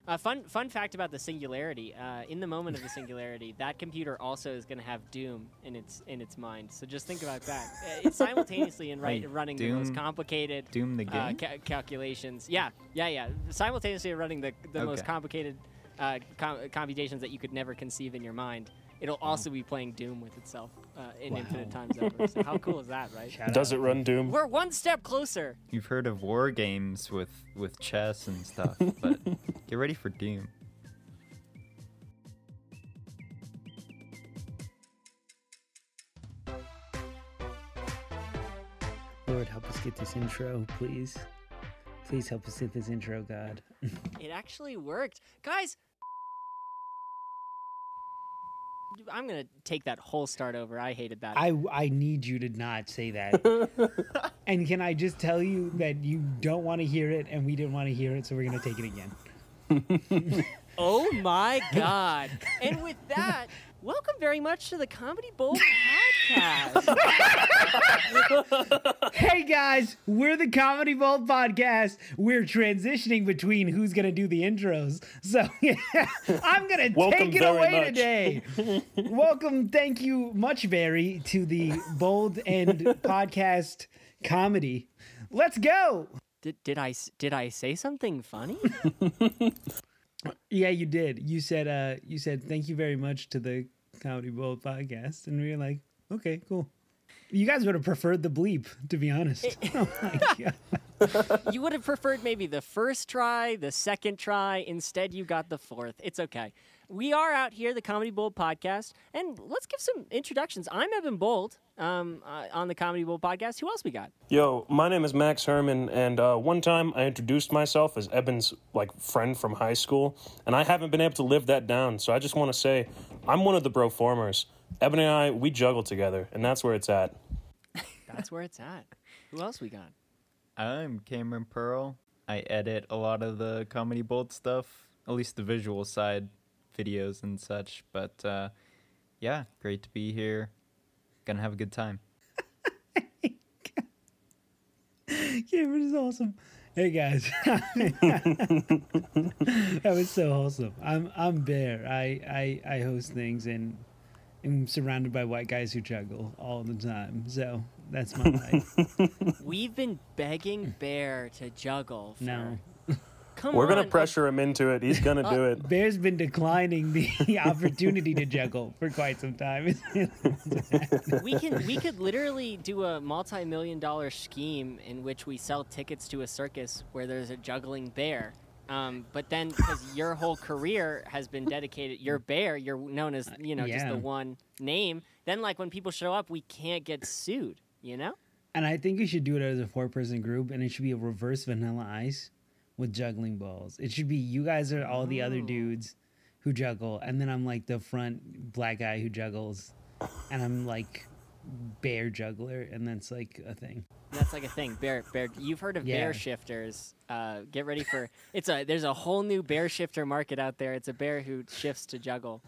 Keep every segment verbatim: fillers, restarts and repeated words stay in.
Uh, fun fun fact about the singularity. Uh, in the moment of the singularity, that computer also is going to have Doom in its in its mind. So just think about that. Uh, it's simultaneously in right, Wait, running Doom- the most complicated Doom the uh, game? ca- calculations. Yeah, yeah, yeah. Simultaneously running the the most Okay. complicated uh, com- computations that you could never conceive in your mind. It'll also be playing Doom with itself uh, in Wow. infinite times over. So how cool is that, right? Shout Does out. it run Doom? We're one step closer. You've heard of war games with, with chess and stuff, but get ready for Doom. Lord, help us get this intro, please. Please help us get this intro, God. It actually worked. Guys, I'm going to take that whole start over. I hated that. I, I need you to not say that. And can I just tell you that you don't want to hear it and we didn't want to hear it, so we're going to take it again. Oh my God. And with that, welcome very much to the Comedy Bowl podcast. Hey guys, we're the Comedy Bowl Podcast. We're transitioning between who's going to do the intros. So I'm going to Welcome take it very away much. today. Welcome, thank you much, Barry, to the Bold End Podcast comedy. Let's go. Did, did I s- did I say something funny? Yeah, you did. You said uh you said thank you very much to the Comedy Bowl Podcast, and we were like, okay, cool. You guys would have preferred the bleep, to be honest. Oh my God. You would have preferred maybe the first try, the second try. Instead, you got the fourth. It's okay. We are out here, the Comedy Bold podcast, and let's give some introductions. I'm Evan Bold um, uh, on the Comedy Bold podcast. Who else we got? Yo, my name is Max Herman, and uh, one time I introduced myself as Eben's like friend from high school, and I haven't been able to live that down. So I just want to say, I'm one of the Broformers. Eben and I, we juggle together, and that's where it's at. That's where it's at. Who else we got? I'm Cameron Pearl. I edit a lot of the Comedy Bold stuff, at least the visual side, videos and such. But uh, yeah, great to be here. Gonna have a good time. Cameron is awesome. Hey guys. That was so wholesome. I'm I'm Bear. I, I, I host things and am surrounded by white guys who juggle all the time. So that's my life. We've been begging Bear to juggle. For, No. Come We're on. gonna pressure him into it. He's gonna do it. Bear's been declining the opportunity to juggle for quite some time. we can we could literally do a multi-million dollar scheme in which we sell tickets to a circus where there's a juggling bear. Um, but then, because your whole career has been dedicated, you're Bear, you're known as, you know, just Yeah. the one name. Then, like, when people show up, we can't get sued, you know? And I think we should do it as a four-person group, and it should be a reverse Vanilla Ice with juggling balls. It should be you guys are all the other Oh. dudes who juggle, and then I'm like the front black guy who juggles, and I'm like bear juggler, and that's like a thing. That's like a thing. Bear, bear. You've heard of Yeah. bear shifters. Uh, get ready for it's a. There's a whole new bear shifter market out there. It's a bear who shifts to juggle.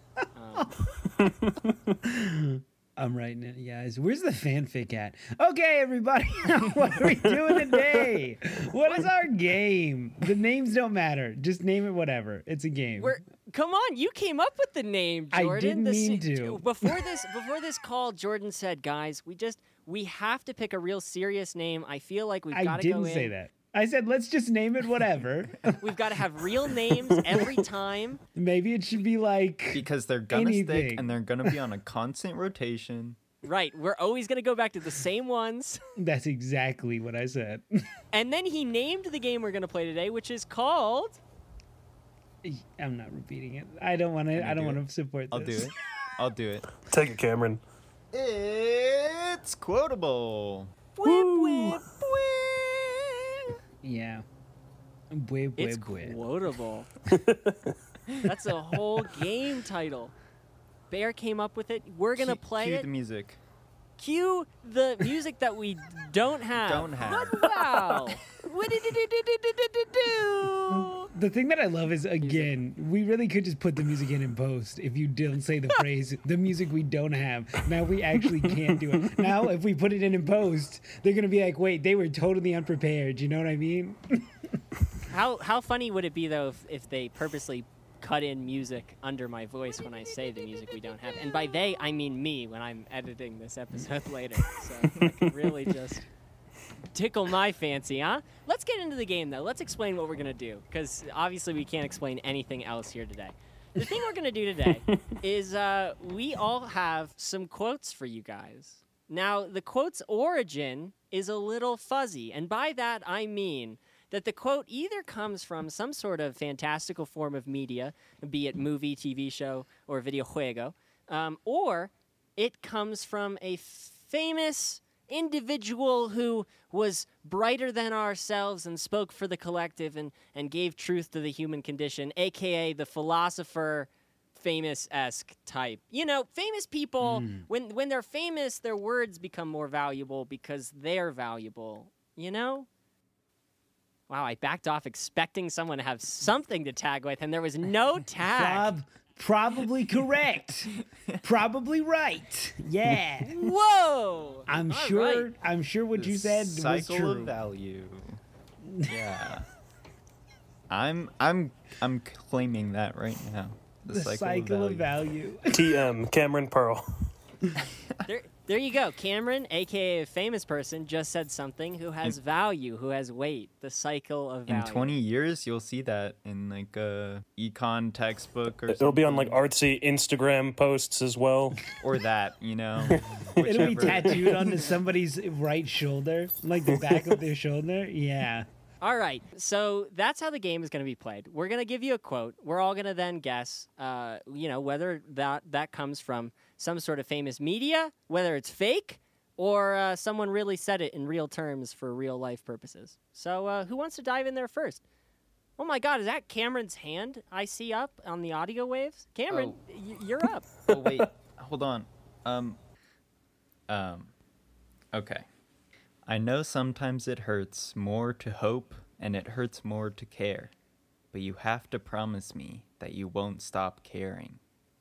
Um, I'm writing it, guys. Where's the fanfic at? Okay, everybody, what are we doing today? What is our game? The names don't matter. Just name it whatever. It's a game. we're come on. You came up with the name, I Jordan. didn't The mean se- to. Before this, before this call, Jordan said, "Guys, we just we have to pick a real serious name. I feel like we've I got to go didn't in. say that. I said let's just name it whatever. We've got to have real names every time." Maybe it should be like Because they're gonna stick Anything. and they're gonna be on a constant rotation. Right. We're always going to go back to the same ones. that's exactly what I said. And then he named the game we're going to play today, which is called... I'm not repeating it. I don't want to. Can I I don't do want it? to support I'll do this. it. I'll do it. Take it, Cameron. It's quotable. Whip, whip, whip. Yeah. Bue, bue, It's bue. quotable. That's a whole game title. Bear came up with it. We're going to Cue- play cue it. the music. Cue the music that we don't have. Don't have. Wow. What did it do? The thing that I love is, again, we really could just put the music in and post if you don't say the phrase, the music we don't have. Now we actually can't do it. Now, if we put it in and post, they're going to be like, wait, they were totally unprepared. You know what I mean? How how funny would it be though if, if they purposely cut in music under my voice when I say the music we don't have? And by they, I mean me when I'm editing this episode later. So I can really just tickle my fancy, huh? Let's get into the game though. Let's explain what we're gonna do, because obviously we can't explain anything else here today. The thing we're gonna do today is uh, we all have some quotes for you guys. Now, the quote's origin is a little fuzzy, and by that I mean that the quote either comes from some sort of fantastical form of media, be it movie, T V show, or videojuego, um, or it comes from a famous individual who was brighter than ourselves and spoke for the collective and, and gave truth to the human condition, a k a the philosopher, famous-esque type. You know, famous people, mm. when, when they're famous, their words become more valuable because they're valuable, you know? Wow, I backed off expecting someone to have something to tag with, and there was no tag. Prob- probably correct. Probably right. Yeah. Whoa! I'm All sure. right. I'm sure what The you said was cycle true. of value. Yeah. I'm I'm I'm claiming that right now. The, The cycle, cycle of of value. value. T M Cameron Pearl. There, there you go. Cameron, a k a a famous person, just said something who has value, who has weight. The cycle of value. In twenty years, you'll see that in like a econ textbook or something. It'll be on like artsy Instagram posts as well. Or that, you know. It'll be Whichever. tattooed onto somebody's right shoulder, like the back of their shoulder. Yeah. All right, so that's how the game is going to be played. We're going to give you a quote. We're all going to then guess, uh, you know, whether that, that comes from some sort of famous media, whether it's fake, or uh, someone really said it in real terms for real life purposes. So uh, who wants to dive in there first? Oh my God, is that Cameron's hand I see up on the audio waves? Cameron, Oh. y- you're up. Oh wait, hold on. Um um okay. I know sometimes it hurts more to hope and it hurts more to care. But you have to promise me that you won't stop caring.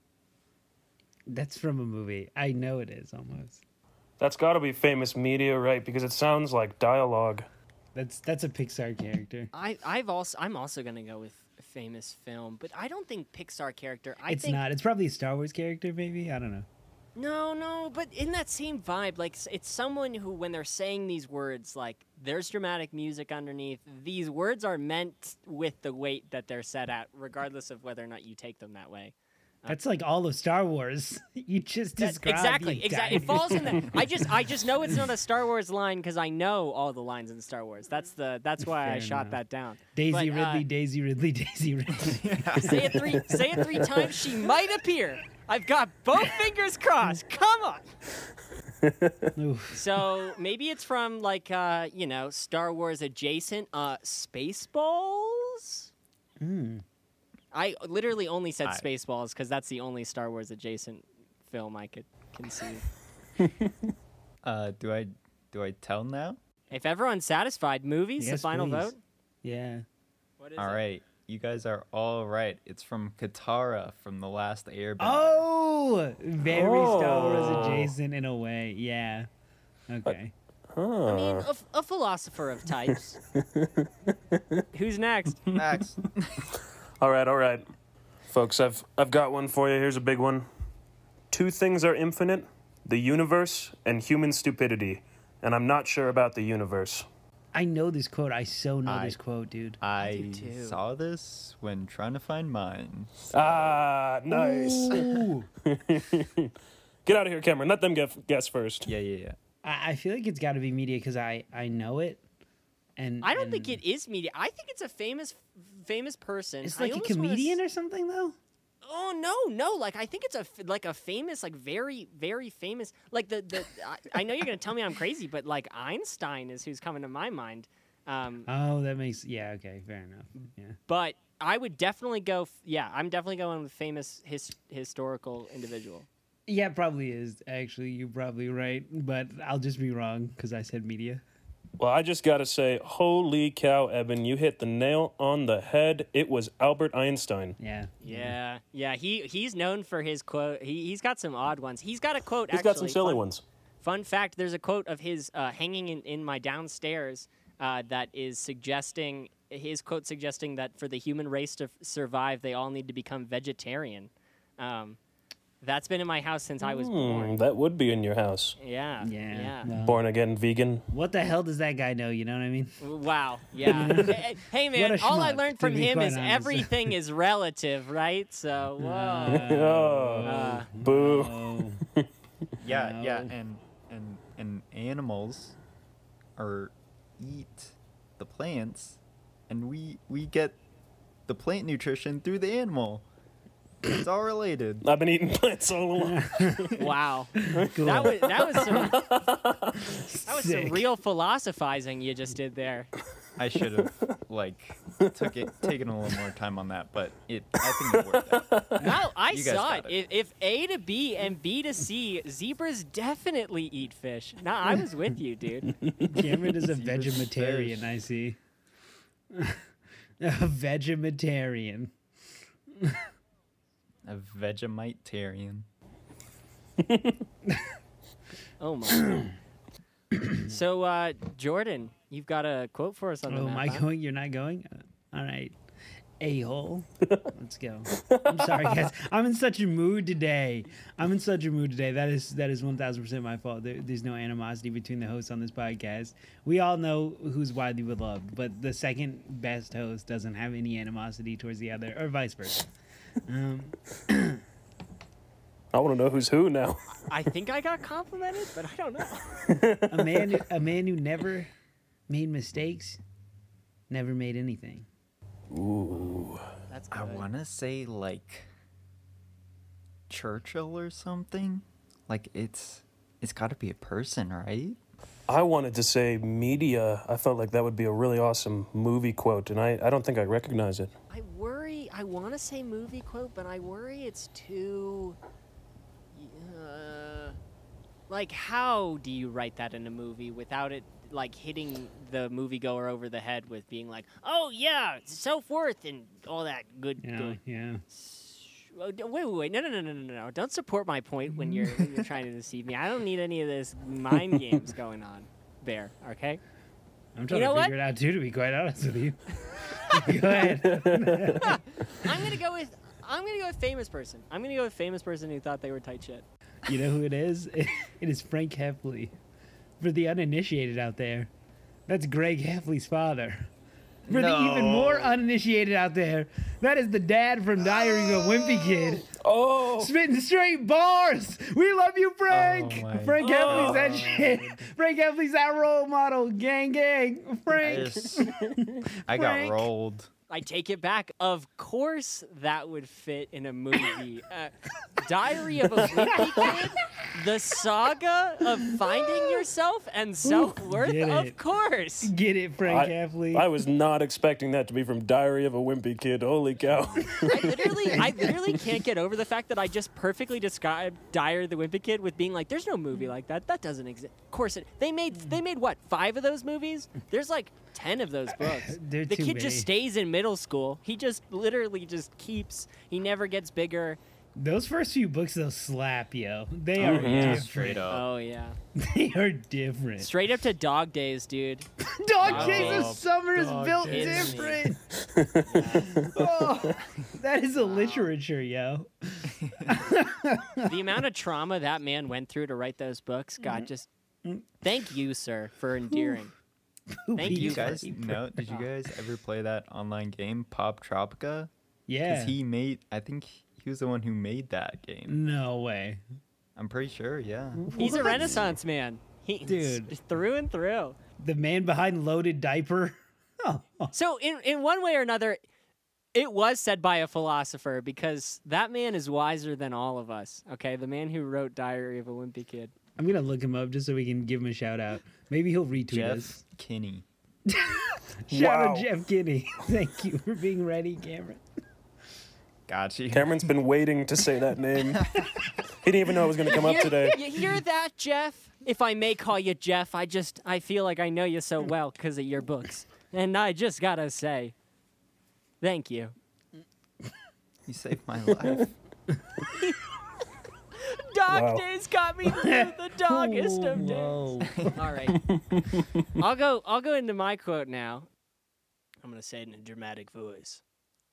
That's from a movie. I know it is almost. That's got to be famous media, right? Because it sounds like dialogue. That's that's a Pixar character. I, I've also, I'm also going to go with a famous film, but I don't think Pixar character. I It's think, not. It's probably a Star Wars character, maybe. I don't know. No, no, but in that same vibe, like s- it's someone who, when they're saying these words, like there's dramatic music underneath. These words are meant with the weight that they're set at, regardless of whether or not you take them that way. That's like all of Star Wars. You just That- described exactly, the exactly. It entire- falls in that. I just, I just know it's not a Star Wars line because I know all the lines in Star Wars. That's the, that's why I Fair shot enough. that down. Daisy But, uh, Ridley, Daisy Ridley, Daisy Ridley. Say it three, say it three times. She might appear. I've got both fingers crossed. Come on. Oof. So maybe it's from like uh, you know, Star Wars adjacent uh Spaceballs? Mm. I literally only said I- Spaceballs because that's the only Star Wars adjacent film I could conceive. Uh do I do I tell now? If everyone's satisfied, movies, the Yes, final please. vote. Yeah. What is All it? right. You guys are all right. It's from Katara from The Last Airbender. Oh, very Star Wars Oh. adjacent in a way. Yeah. Okay. I mean, Huh. a, f- a philosopher of types. Who's next? Max. All right, all right. Folks, I've I've got one for you. Here's a big one. Two things are infinite, the universe and human stupidity. And I'm not sure about the universe. I know this quote. I so know I- this quote, dude. I do too. saw this when trying to find mine. Ah, nice. Ooh. Get out of here, Cameron. Let them guess, guess first. Yeah, yeah, yeah. I, I feel like it's got to be media because I I know it. And I don't and think it is media. I think it's a famous, famous person. It's I like a almost wanna comedian s- or something, though. Oh no, no! Like I think it's a f- like a famous, like very, very famous. Like the the. I, I know you're gonna tell me I'm crazy, but like Einstein is who's coming to my mind. Um, Oh, that makes yeah. Okay, fair enough. Yeah. but I would definitely go. F- yeah, I'm definitely going with famous his, historical individual. Yeah, it probably is. Actually, you're probably right, but I'll just be wrong because I said media. Well, I just got to say, holy cow, Eben, you hit the nail on the head. It was Albert Einstein. Yeah. Yeah, yeah. He he's known for his quote. He he's got some odd ones. He's got a quote. He's actually, got some silly fun, ones. Fun fact: there's a quote of his uh, hanging in, in my downstairs uh, that is suggesting his quote suggesting that for the human race to f- survive, they all need to become vegetarian. Um, that's been in my house since I was born. Hmm, that would be in your house. Yeah. Yeah. Yeah. well, Born again vegan. what the hell does that guy know? You know what I mean? Wow. Yeah. hey, hey, man, What a all I schmuck, learned to from be him quite is honest. everything is relative, right? So, whoa. Oh, Uh, boo. Oh, Yeah, yeah, No. and and and animals are eat the plants, and we we get the plant nutrition through the animal. It's all related. I've been eating plants all along. wow. cool. That was that was some that was some Sick. real philosophizing you just did there. I should have like took it taken a little more time on that, but it I think it worked out. No, I You guys saw it. got it. If, if A to B and B to C, zebras definitely eat fish. No, I was with you, dude. Cameron is a Zebra's vegetarian, fish. I see. A vegetarian. A Vegemitarian. Oh my. so, uh, Jordan, you've got a quote for us on the Oh, map. am I huh? going? You're not going? Uh, all right. A-hole. Let's go. I'm sorry, guys. I'm in such a mood today. I'm in such a mood today. That is that is one thousand percent my fault. There, there's no animosity between the hosts on this podcast. We all know who's widely beloved, but the second best host doesn't have any animosity towards the other, or vice versa. Um, I want to know who's who now. I think I got complimented, but I don't know. a man, who- a man who never made mistakes, never made anything. Ooh. That's good. I want to say like Churchill or something. Like it's it's got to be a person, right? I wanted to say media. I felt like that would be a really awesome movie quote, and I, I don't think I recognize it. I worry. I want to say movie quote, but I worry it's too. Uh, like, how do you write that in a movie without it like hitting the moviegoer over the head with being like, "Oh yeah, self worth and all that good." You know, good. yeah. Oh, d- Wait, wait, wait! No, no, no, no, no, no! Don't support my point when you're when you're trying to deceive me. I don't need any of this mind games going on, Bear. Okay. I'm trying You know to what? figure it out too, to be quite honest with you. Go ahead. I'm gonna go with I'm gonna go with famous person. I'm gonna go with famous person who thought they were tight shit. You know who it is? It is Frank Heffley. For the uninitiated out there, that's Greg Heffley's father. For the even more uninitiated out there, that is the dad from Diary of a Wimpy Kid. Oh, Spitting straight bars. We love you, Frank. Oh my Frank Heffley's that shit. Frank Heffley's that role model. Gang, gang. I, Frank. just- I got Frank. rolled. I take it back. Of course, that would fit in a movie. Uh, Diary of a Wimpy Kid, the saga of finding yourself and self worth. get Of it. course. Get it, Frank I, Heffley. I was not expecting that to be from Diary of a Wimpy Kid. Holy cow. I literally, I literally can't get over the fact that I just perfectly described Diary of the Wimpy Kid with being like, "There's no movie like that. That doesn't exist." Of course, it. They made, they made what, five of those movies? There's like ten of those books. They're The too kid many. just stays in middle school. He just literally just keeps. He never gets bigger. Those first few books, they'll slap, yo. They are different. Straight up. Oh yeah, They are different. straight up to Dog Days, dude. Dog Oh, Days of Summer is Dog built Days. different. Oh, that is a literature, yo. The amount of trauma that man went through to write those books, God, just thank you, sir, for endearing. Thank Did you you for- guys know? Did you guys ever play that online game, Pop Tropica? Yeah. Because he made, I think he was the one who made that game. No way. I'm pretty sure, yeah. He's a Renaissance man. He, Dude. through and through. The man behind Loaded Diaper. Oh, So in in one way or another, it was said by a philosopher because that man is wiser than all of us. Okay, the man who wrote Diary of a Wimpy Kid. I'm going to look him up just so we can give him a shout out. Maybe he'll retweet us. Jeff Kinney. Shout out Wow. Jeff Kinney. Thank you for being ready, Cameron. Got you. Cameron's been waiting to say that name. He didn't even know it was going to come up today. You hear that, Jeff? If I may call you Jeff, I just I feel like I know you so well because of your books, and I just gotta say, thank you. You saved my life. Dog Wow. days got me through the doggest of days. Whoa. All right, I'll go. I'll go into my quote now. I'm going to say it in a dramatic voice.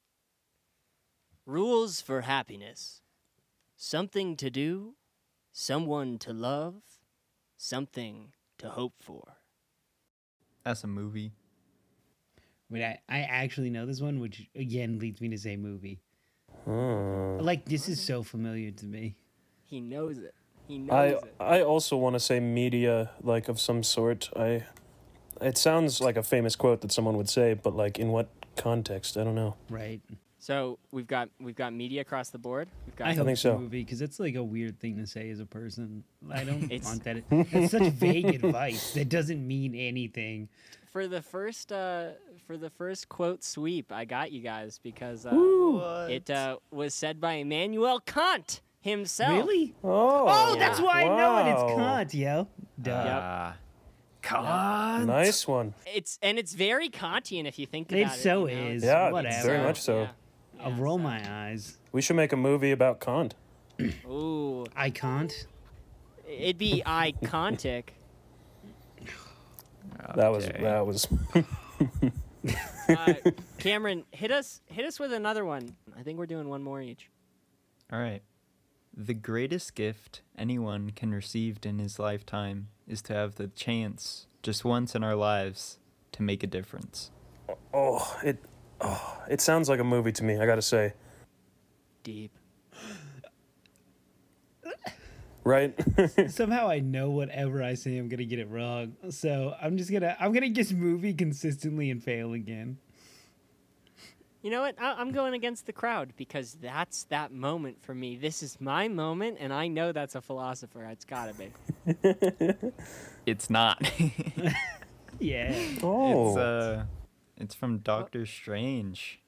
Rules for happiness. Something to do, someone to love, something to hope for. That's a movie. Wait, I, I actually know this one, which again leads me to say movie. Hmm. Like, this is so familiar to me. He knows it. He knows I it. I also want to say media, like of some sort. I. It sounds like a famous quote that someone would say, but like in what context? I don't know. Right. So we've got we've got media across the board. We've got I hope think it's so. a movie, because it's like a weird thing to say as a person. I don't It's- want that. It's such vague advice that doesn't mean anything. for the first uh, for the first quote sweep. I got you guys because uh, What? it uh, was said by Immanuel Kant himself. Really? Oh, Oh, that's why I know it. It's wow. Kant, yo. Duh. Ah, Kant. Nice one. It's and it's very Kantian if you think It about it. so you know? is. Yeah, Whatever. very much so. Yeah. I'll Yeah, roll so- my eyes. We should make a movie about Kant. Ooh, I can't. it'd be icontic. That was Okay. that was. Uh, Cameron, hit us hit us with another one. I think we're doing one more each. All right. The greatest gift anyone can receive in his lifetime is to have the chance, just once in our lives, to make a difference. Oh, it. Oh, it sounds like a movie to me. I gotta say, Deep. right? Somehow I know whatever I say, I'm gonna get it wrong. So I'm just gonna I'm gonna guess movie consistently and fail again. You know what? I- I'm going against the crowd because that's that moment for me. This is my moment, and I know that's a philosopher. It's gotta be. It's not. Yeah. Oh, It's uh it's from Doctor Strange.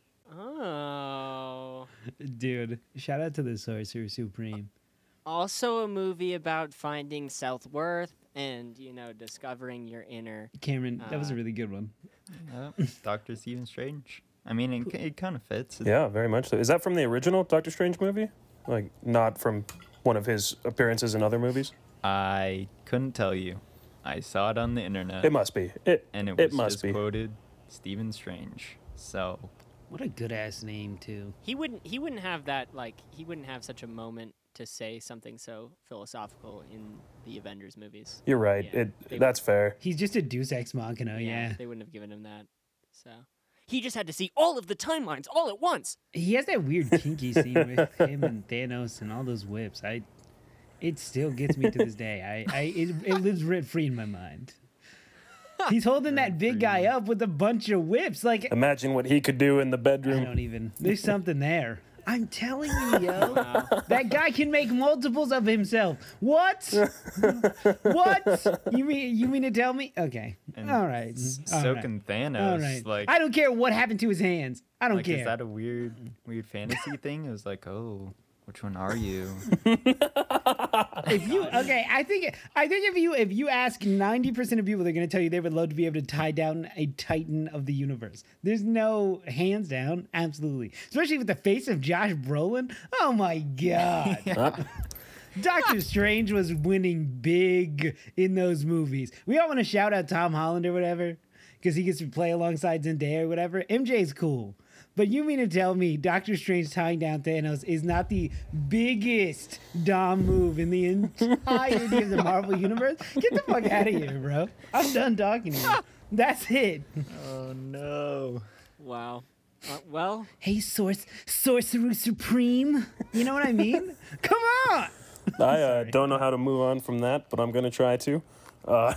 Oh. Dude, shout out to the Sorcerer Supreme. Also a movie about finding self-worth and, you know, discovering your inner. Cameron, that was a Uh, really good one. Yep, Doctor Stephen Strange. I mean, it, it kind of fits. yeah, very much so. Is that from the original Doctor Strange movie? Like, not from one of his appearances in other movies? I couldn't tell you. I saw it on the internet, It must be. It and it it was must just be. quoted Stephen Strange. So What a good ass name too. He wouldn't he wouldn't have that like he wouldn't have such a moment to say something so philosophical in the Avengers movies. You're right. Yeah, it they- that's fair. He's just a Deus Ex Machina, yeah. They wouldn't have given him that. So he just had to see all of the timelines all at once. He has that weird kinky scene with him and Thanos and all those whips. I, it still gets me to this day. I, I it, it lives rent free in my mind. He's holding that big guy up with a bunch of whips. Like Imagine what he could do in the I bedroom. don't even. There's something there. I'm telling you, yo, that guy can make multiples of himself. What? What? You mean you mean to tell me? Okay. and All right. s- All so right. can Thanos. All right. Like, I don't care what happened to his hands. I don't like care. is that a weird, weird fantasy thing? It was like, oh, which one are you? If you okay, I think I think if you if you ask ninety percent of people, they're gonna tell you they would love to be able to tie down a titan of the universe. There's no hands down, absolutely. Especially with the face of Josh Brolin. Oh my god. Huh? Doctor Strange was winning big in those movies. We all want to shout out Tom Holland or whatever, because he gets to play alongside Zendaya or whatever. M J's cool. But you mean to tell me Doctor Strange tying down Thanos is not the biggest Dom move in the entirety of the Marvel Universe? Get the fuck out of here, bro. I'm done talking to you. That's it. Oh no. Wow. Uh, well, Hey, Source, Sorcerer Supreme. You know what I mean? Come on. I uh, don't know how to move on from that, but I'm gonna try to. Uh,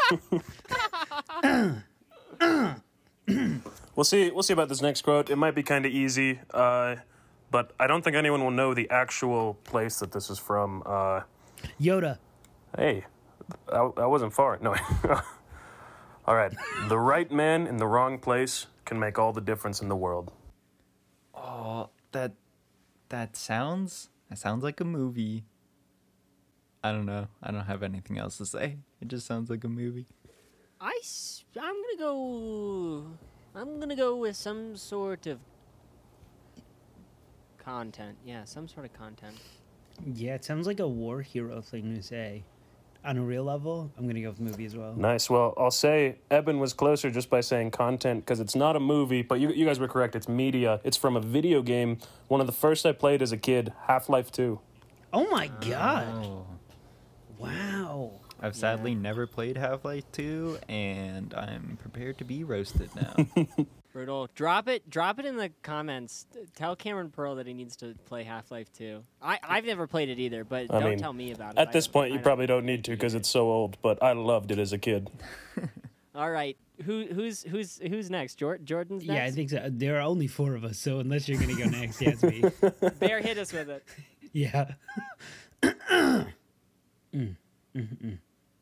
we'll see. We'll see about this next quote. It might be kind of easy, uh, but I don't think anyone will know the actual place that this is from. Uh, Yoda. hey, that, that wasn't far. No. All right. The right man in the wrong place can make all the difference in the world. Oh, that that sounds that sounds like a movie. I don't know. I don't have anything else to say. It just sounds like a movie. I s- I'm gonna go. I'm gonna go with some sort of content. Yeah, some sort of content. Yeah, it sounds like a war hero thing to say. on a real level, I'm gonna go with movie as well. Nice. Well, I'll say Eben was closer just by saying content because it's not a movie, but you, you guys were correct. It's media. It's from a video game. One of the first I played as a kid, Half-Life two. Oh my god! Oh. Wow. I've sadly never played Half-Life two, and I'm prepared to be roasted now. Brutal. Drop it. Drop it in the comments. Tell Cameron Pearl that he needs to play Half-Life two. I I've never played it either, but I don't mean, tell me about it. At I this don't- point, I you don't- probably don't need to because it's so old, but I loved it as a kid. All right. Who who's who's who's next? Jor- Jordan's next. Yeah, I think so. There are only four of us, so unless you're gonna go next, yeah, it's me. Bear, hit us with it. Yeah. Mm, mm, mm.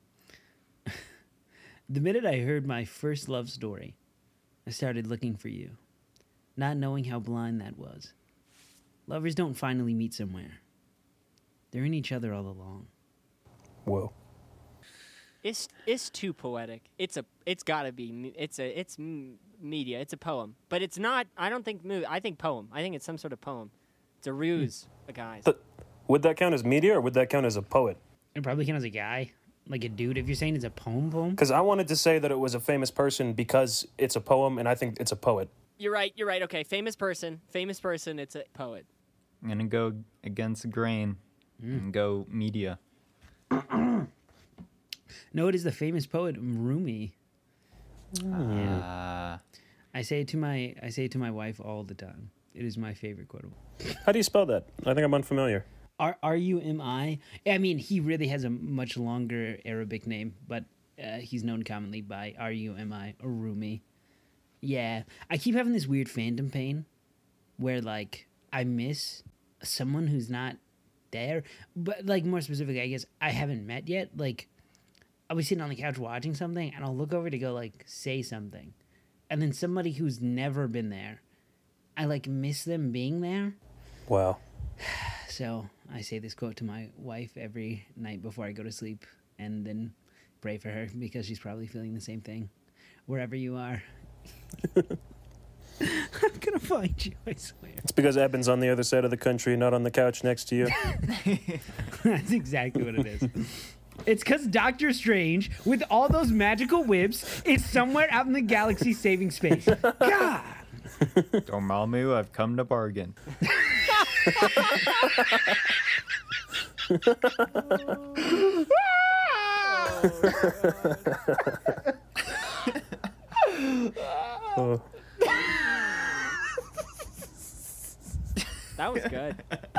The minute I heard my first love story, I started looking for you, not knowing how blind that was. Lovers don't finally meet somewhere. They're in each other all along. Whoa. It's it's too poetic. It's a it's gotta be. me- It's a it's m- media. It's a poem, but it's not. I don't think movie. I think poem. I think it's some sort of poem. It's a ruse, guys. But would that count as media or would that count as a poet? It probably counts as a guy, like a dude. If you're saying it's a poem, poem. Because I wanted to say that it was a famous person because it's a poem, and I think it's a poet. You're right. You're right. Okay, famous person. Famous person. It's a poet. I'm gonna go against the grain and go media. No, it is the famous poet Rumi. Ah, I say it to my I say it to my wife all the time. It is my favorite quotable. How do you spell that? I think I'm unfamiliar. R R U M I. I mean, he really has a much longer Arabic name, but uh, he's known commonly by R U M I or Rumi. Yeah, I keep having this weird phantom pain, where like I miss someone who's not there, but like more specifically, I guess I haven't met yet. Like I'll be sitting on the couch watching something, and I'll look over to go like say something, and then somebody who's never been there, I like miss them being there. Wow. So I say this quote to my wife every night before I go to sleep, and then pray for her because she's probably feeling the same thing. Wherever you are, I'm gonna find you. I swear. It's because Eben's on the other side of the country, not on the couch next to you. That's exactly what it is. It's because Doctor Strange, with all those magical whips, is somewhere out in the galaxy saving space. God. Dormammu, I've come to bargain. Oh. That was good.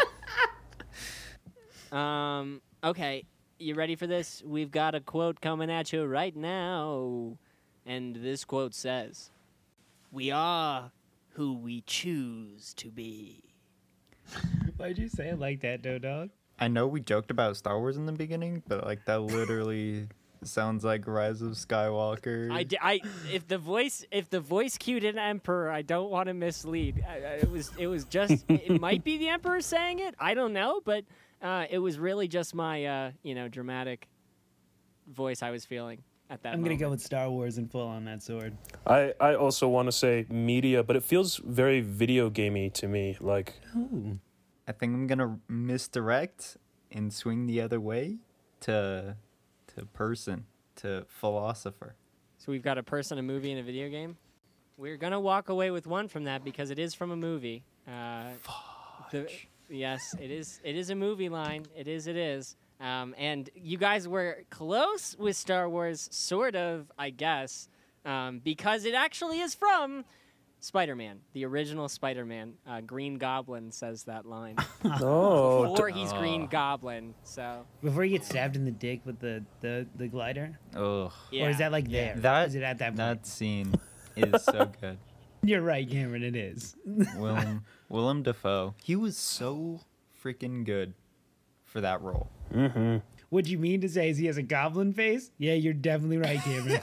um. Okay. You ready for this? We've got a quote coming at you right now, and this quote says, "We are who we choose to be." Why'd you say it like that, Doe Dog? I know we joked about Star Wars in the beginning, but like that literally sounds like Rise of Skywalker. I, di- I if the voice if the voice cued an emperor, I don't want to mislead. I, I, it was it was just it might be the emperor saying it. I don't know, but uh, it was really just my uh, you know dramatic voice I was feeling at that. I'm gonna moment. go with Star Wars and pull on that sword. I, I also want to say media, but it feels very video gamey to me. Like, Ooh. I think I'm gonna misdirect and swing the other way to to person, to philosopher. So we've got a person, a movie, and a video game. We're gonna walk away with one from that because it is from a movie. Uh, the, yes, it is. It is a movie line. It is. It is. Um, and you guys were close with Star Wars, sort of, I guess, um, because it actually is from Spider-Man, the original Spider-Man. Uh, Green Goblin says that line. oh, Or he's Green Goblin. So Before he gets stabbed in the dick with the, the, the glider? Ugh, yeah. Or is that like Yeah. there? that Is it at that point? that scene is so good. You're right, Cameron, it is. Willem Willem Dafoe, he was so freaking good for that role. mm-hmm. What you mean to say is he has a goblin face? Yeah, you're definitely right, Cameron.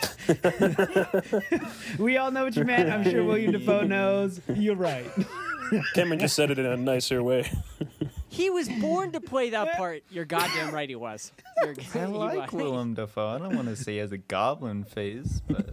We all know what you meant. I'm sure William Dafoe knows. You're right. Cameron just said it in a nicer way. He was born to play that part. You're goddamn right he was. You're, I he like was. Willem Dafoe. I don't want to say he has a goblin face, but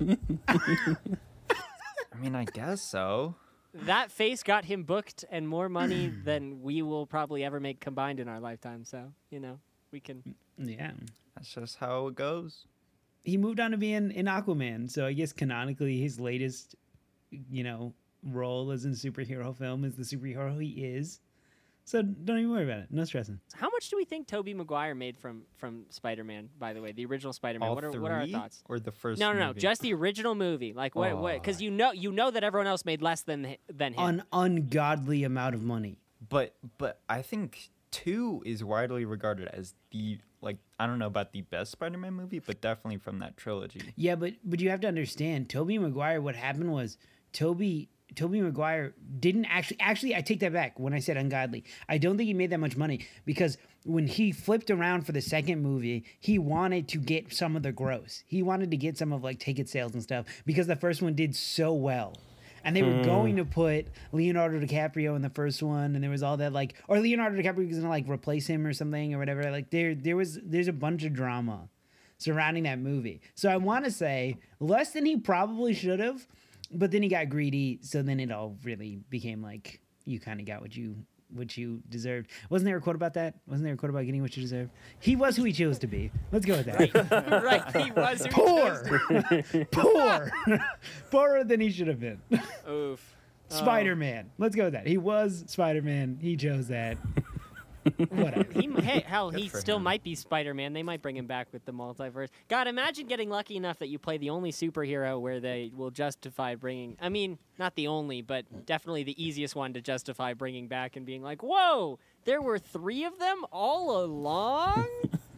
I mean, I guess so. That face got him booked and more money than we will probably ever make combined in our lifetime. So, you know, we can. Yeah. That's just how it goes. He moved on to being in Aquaman, so I guess canonically his latest, you know, role as in superhero film is the superhero he is. So don't even worry about it. No stressing. How much do we think Tobey Maguire made from from Spider-Man? By the way, the original Spider-Man. All what are three what are our thoughts? or the first? No, no, no, movie? just the original movie. Like what? What? Because you know, you know that everyone else made less than hi- than him. An ungodly amount of money. But but I think two is widely regarded as the like I don't know about the best Spider-Man movie, but definitely from that trilogy. Yeah, but but you have to understand, Tobey Maguire, what happened was Toby Tobey Maguire didn't actually actually I take that back when I said ungodly. I don't think he made that much money because when he flipped around for the second movie, he wanted to get some of the gross. He wanted to get some of like ticket sales and stuff because the first one did so well. And they were going to put Leonardo DiCaprio in the first one, and there was all that like, or Leonardo DiCaprio was gonna like replace him or something or whatever. Like there, there was there's a bunch of drama surrounding that movie. So I want to say less than he probably should have, but then he got greedy. So then it all really became like you kind of got what you what you deserved. Wasn't there a quote about that? Wasn't there a quote about getting what you deserve? He was who he chose to be. Let's go with that. Right, he was who he chose Poor, poor, poorer than he should have been. to- Oof. Spider-Man. Let's go with that. He was Spider-Man. He chose that. Whatever. He, hey, hell, he for still him. might be Spider-Man. They might bring him back with the multiverse. God, imagine getting lucky enough that you play the only superhero where they will justify bringing. I mean, not the only, but definitely the easiest one to justify bringing back and being like, "Whoa, there were three of them all along."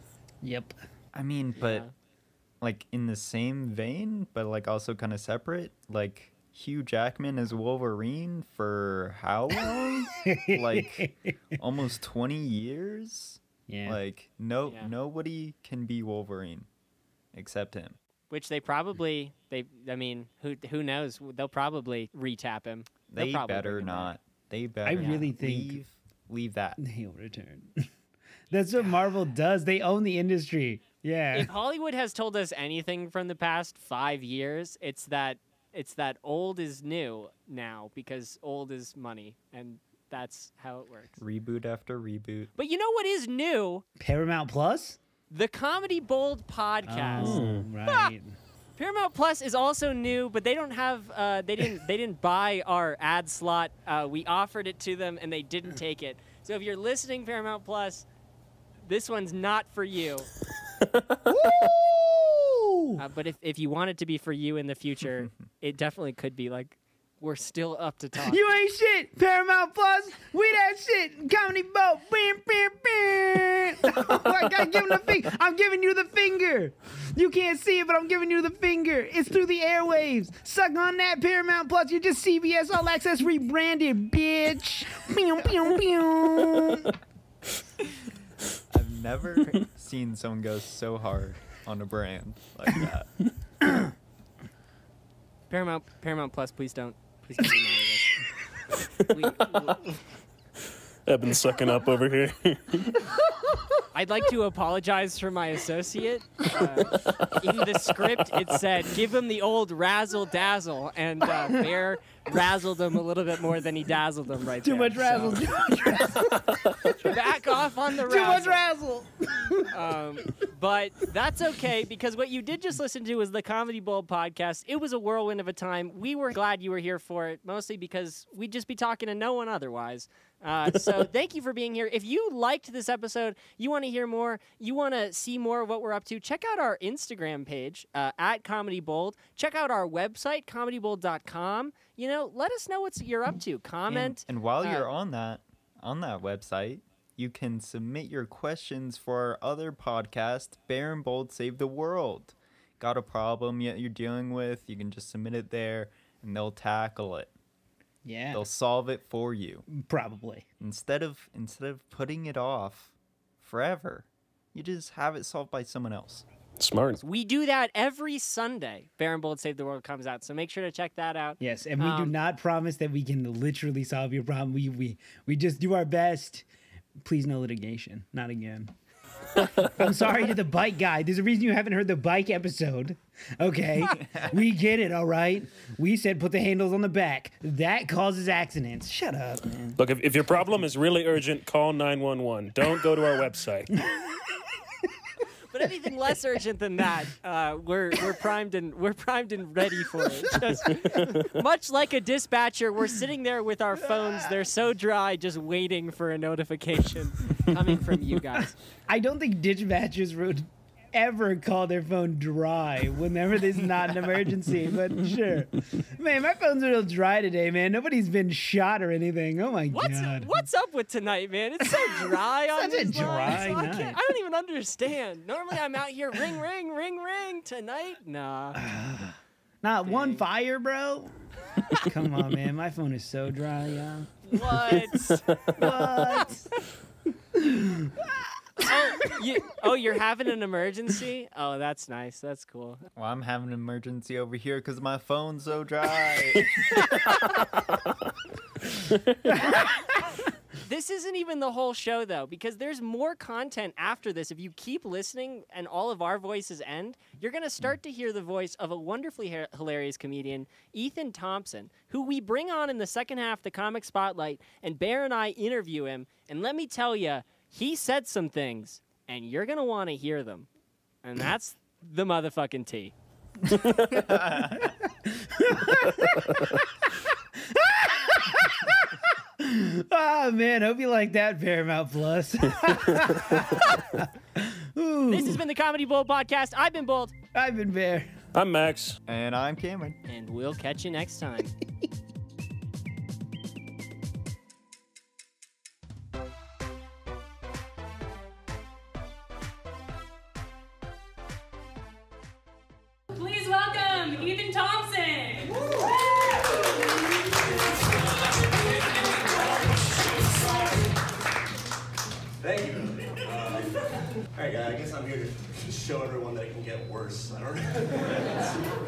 Yep. I mean, but Yeah. like in the same vein, but like also kind of separate. Like Hugh Jackman as Wolverine for how long? Like almost twenty years. Yeah. Like no Yeah. nobody can be Wolverine except him. Which they probably they. I mean, who who knows? They'll probably retap him. They'll They probably better bring him back. not. They better. I really not. think- leave leave that. He'll return. That's what Marvel does. They own the industry. Yeah. If Hollywood has told us anything from the past five years, it's that it's that old is new now because old is money, and that's how it works. Reboot after reboot. But you know what is new? Paramount Plus? The Comedy Bold podcast. Oh, right. Paramount Plus is also new, but they don't have uh, they didn't they didn't buy our ad slot. Uh, we offered it to them and they didn't take it. So if you're listening, Paramount Plus, this one's not for you. Woo! Uh, but if, if you want it to be for you in the future, it definitely could be. Like, we're still up to talk. You ain't shit. Paramount Plus. We that shit. Comedy Boat. Bam, bam, bam. I gotta give him the finger. I'm giving you the finger. You can't see it, but I'm giving you the finger. It's through the airwaves. Suck on that, Paramount Plus. You're just C B S All Access rebranded, bitch. Pew, pew, pew. I've never seen someone go so hard on a brand like that. Paramount Paramount Plus, please don't. Please get me out of this. We- I've been sucking up over here. I'd like to apologize for my associate. Uh, in the script, it said, give him the old razzle dazzle, and uh, Bear razzled him a little bit more than he dazzled him right Too there. much razzle. So, Too much razzle. back off on the Too much razzle. razzle. Um, but that's okay, because what you did just listen to was the Comedy Bold podcast. It was a whirlwind of a time. We were glad you were here for it, mostly because we'd just be talking to no one otherwise. Uh, so thank you for being here. If you liked this episode, you want to hear more, you want to see more of what we're up to, check out our Instagram page uh, at Comedy Bold. Check out our website, comedy bold dot com. You know, let us know what you're up to. Comment. And, and while uh, you're on that on that website, you can submit your questions for our other podcast, Bear and Bold Save the World. Got a problem yet you're dealing with? You can just submit it there, and they'll tackle it. Yeah. They'll solve it for you. Probably. Instead of instead of putting it off forever, you just have it solved by someone else. Smart. We do that every Sunday. Bear and Bold Save the World comes out, so make sure to check that out. Yes, and we do Um, not promise that we can literally solve your problem. We we we just do our best. Please, no litigation. Not again. I'm sorry to the bike guy. There's a reason you haven't heard the bike episode. Okay, we get it. All right. We said put the handles on the back. That causes accidents. Shut up, man. Look, if, if your problem is really urgent, call nine one one. Don't go to our website. But anything less urgent than that, uh, we're we're primed and we're primed and ready for it. Just, much like a dispatcher, we're sitting there with our phones. They're so dry, just waiting for a notification coming from you guys. I don't think dispatchers would ever call their phone dry whenever there's not an emergency, but sure. Man, my phone's a little dry today, man. Nobody's been shot or anything. Oh my What's god. what's up with tonight, man? It's so dry on Such a this dry line. So I, night. can't, I don't even understand. Normally I'm out here ring ring ring ring. Tonight, nah. Not one Dang. fire, bro. Come on, man. My phone is so dry, y'all. What? What? oh, you, oh, you're having an emergency? Oh, that's nice. That's cool. Well, I'm having an emergency over here because my phone's so dry. This isn't even the whole show, though, because there's more content after this. If you keep listening and all of our voices end, you're going to start to hear the voice of a wonderfully ha- hilarious comedian, Ethan Thompson, who we bring on in the second half of the Comic Spotlight, and Bear and I interview him. And let me tell you, he said some things, and you're going to want to hear them. And that's the motherfucking tea. Oh, man. Hope you like that, Paramount Plus. Ooh, This has been the Comedy Bold Podcast. I've been Bold, I've been Bear. I'm Max. And I'm Cameron. and we'll catch you next time. Please welcome Ethan Thompson. Thank you. Uh, all right, guys. I guess I'm here to show everyone that it can get worse. I don't know.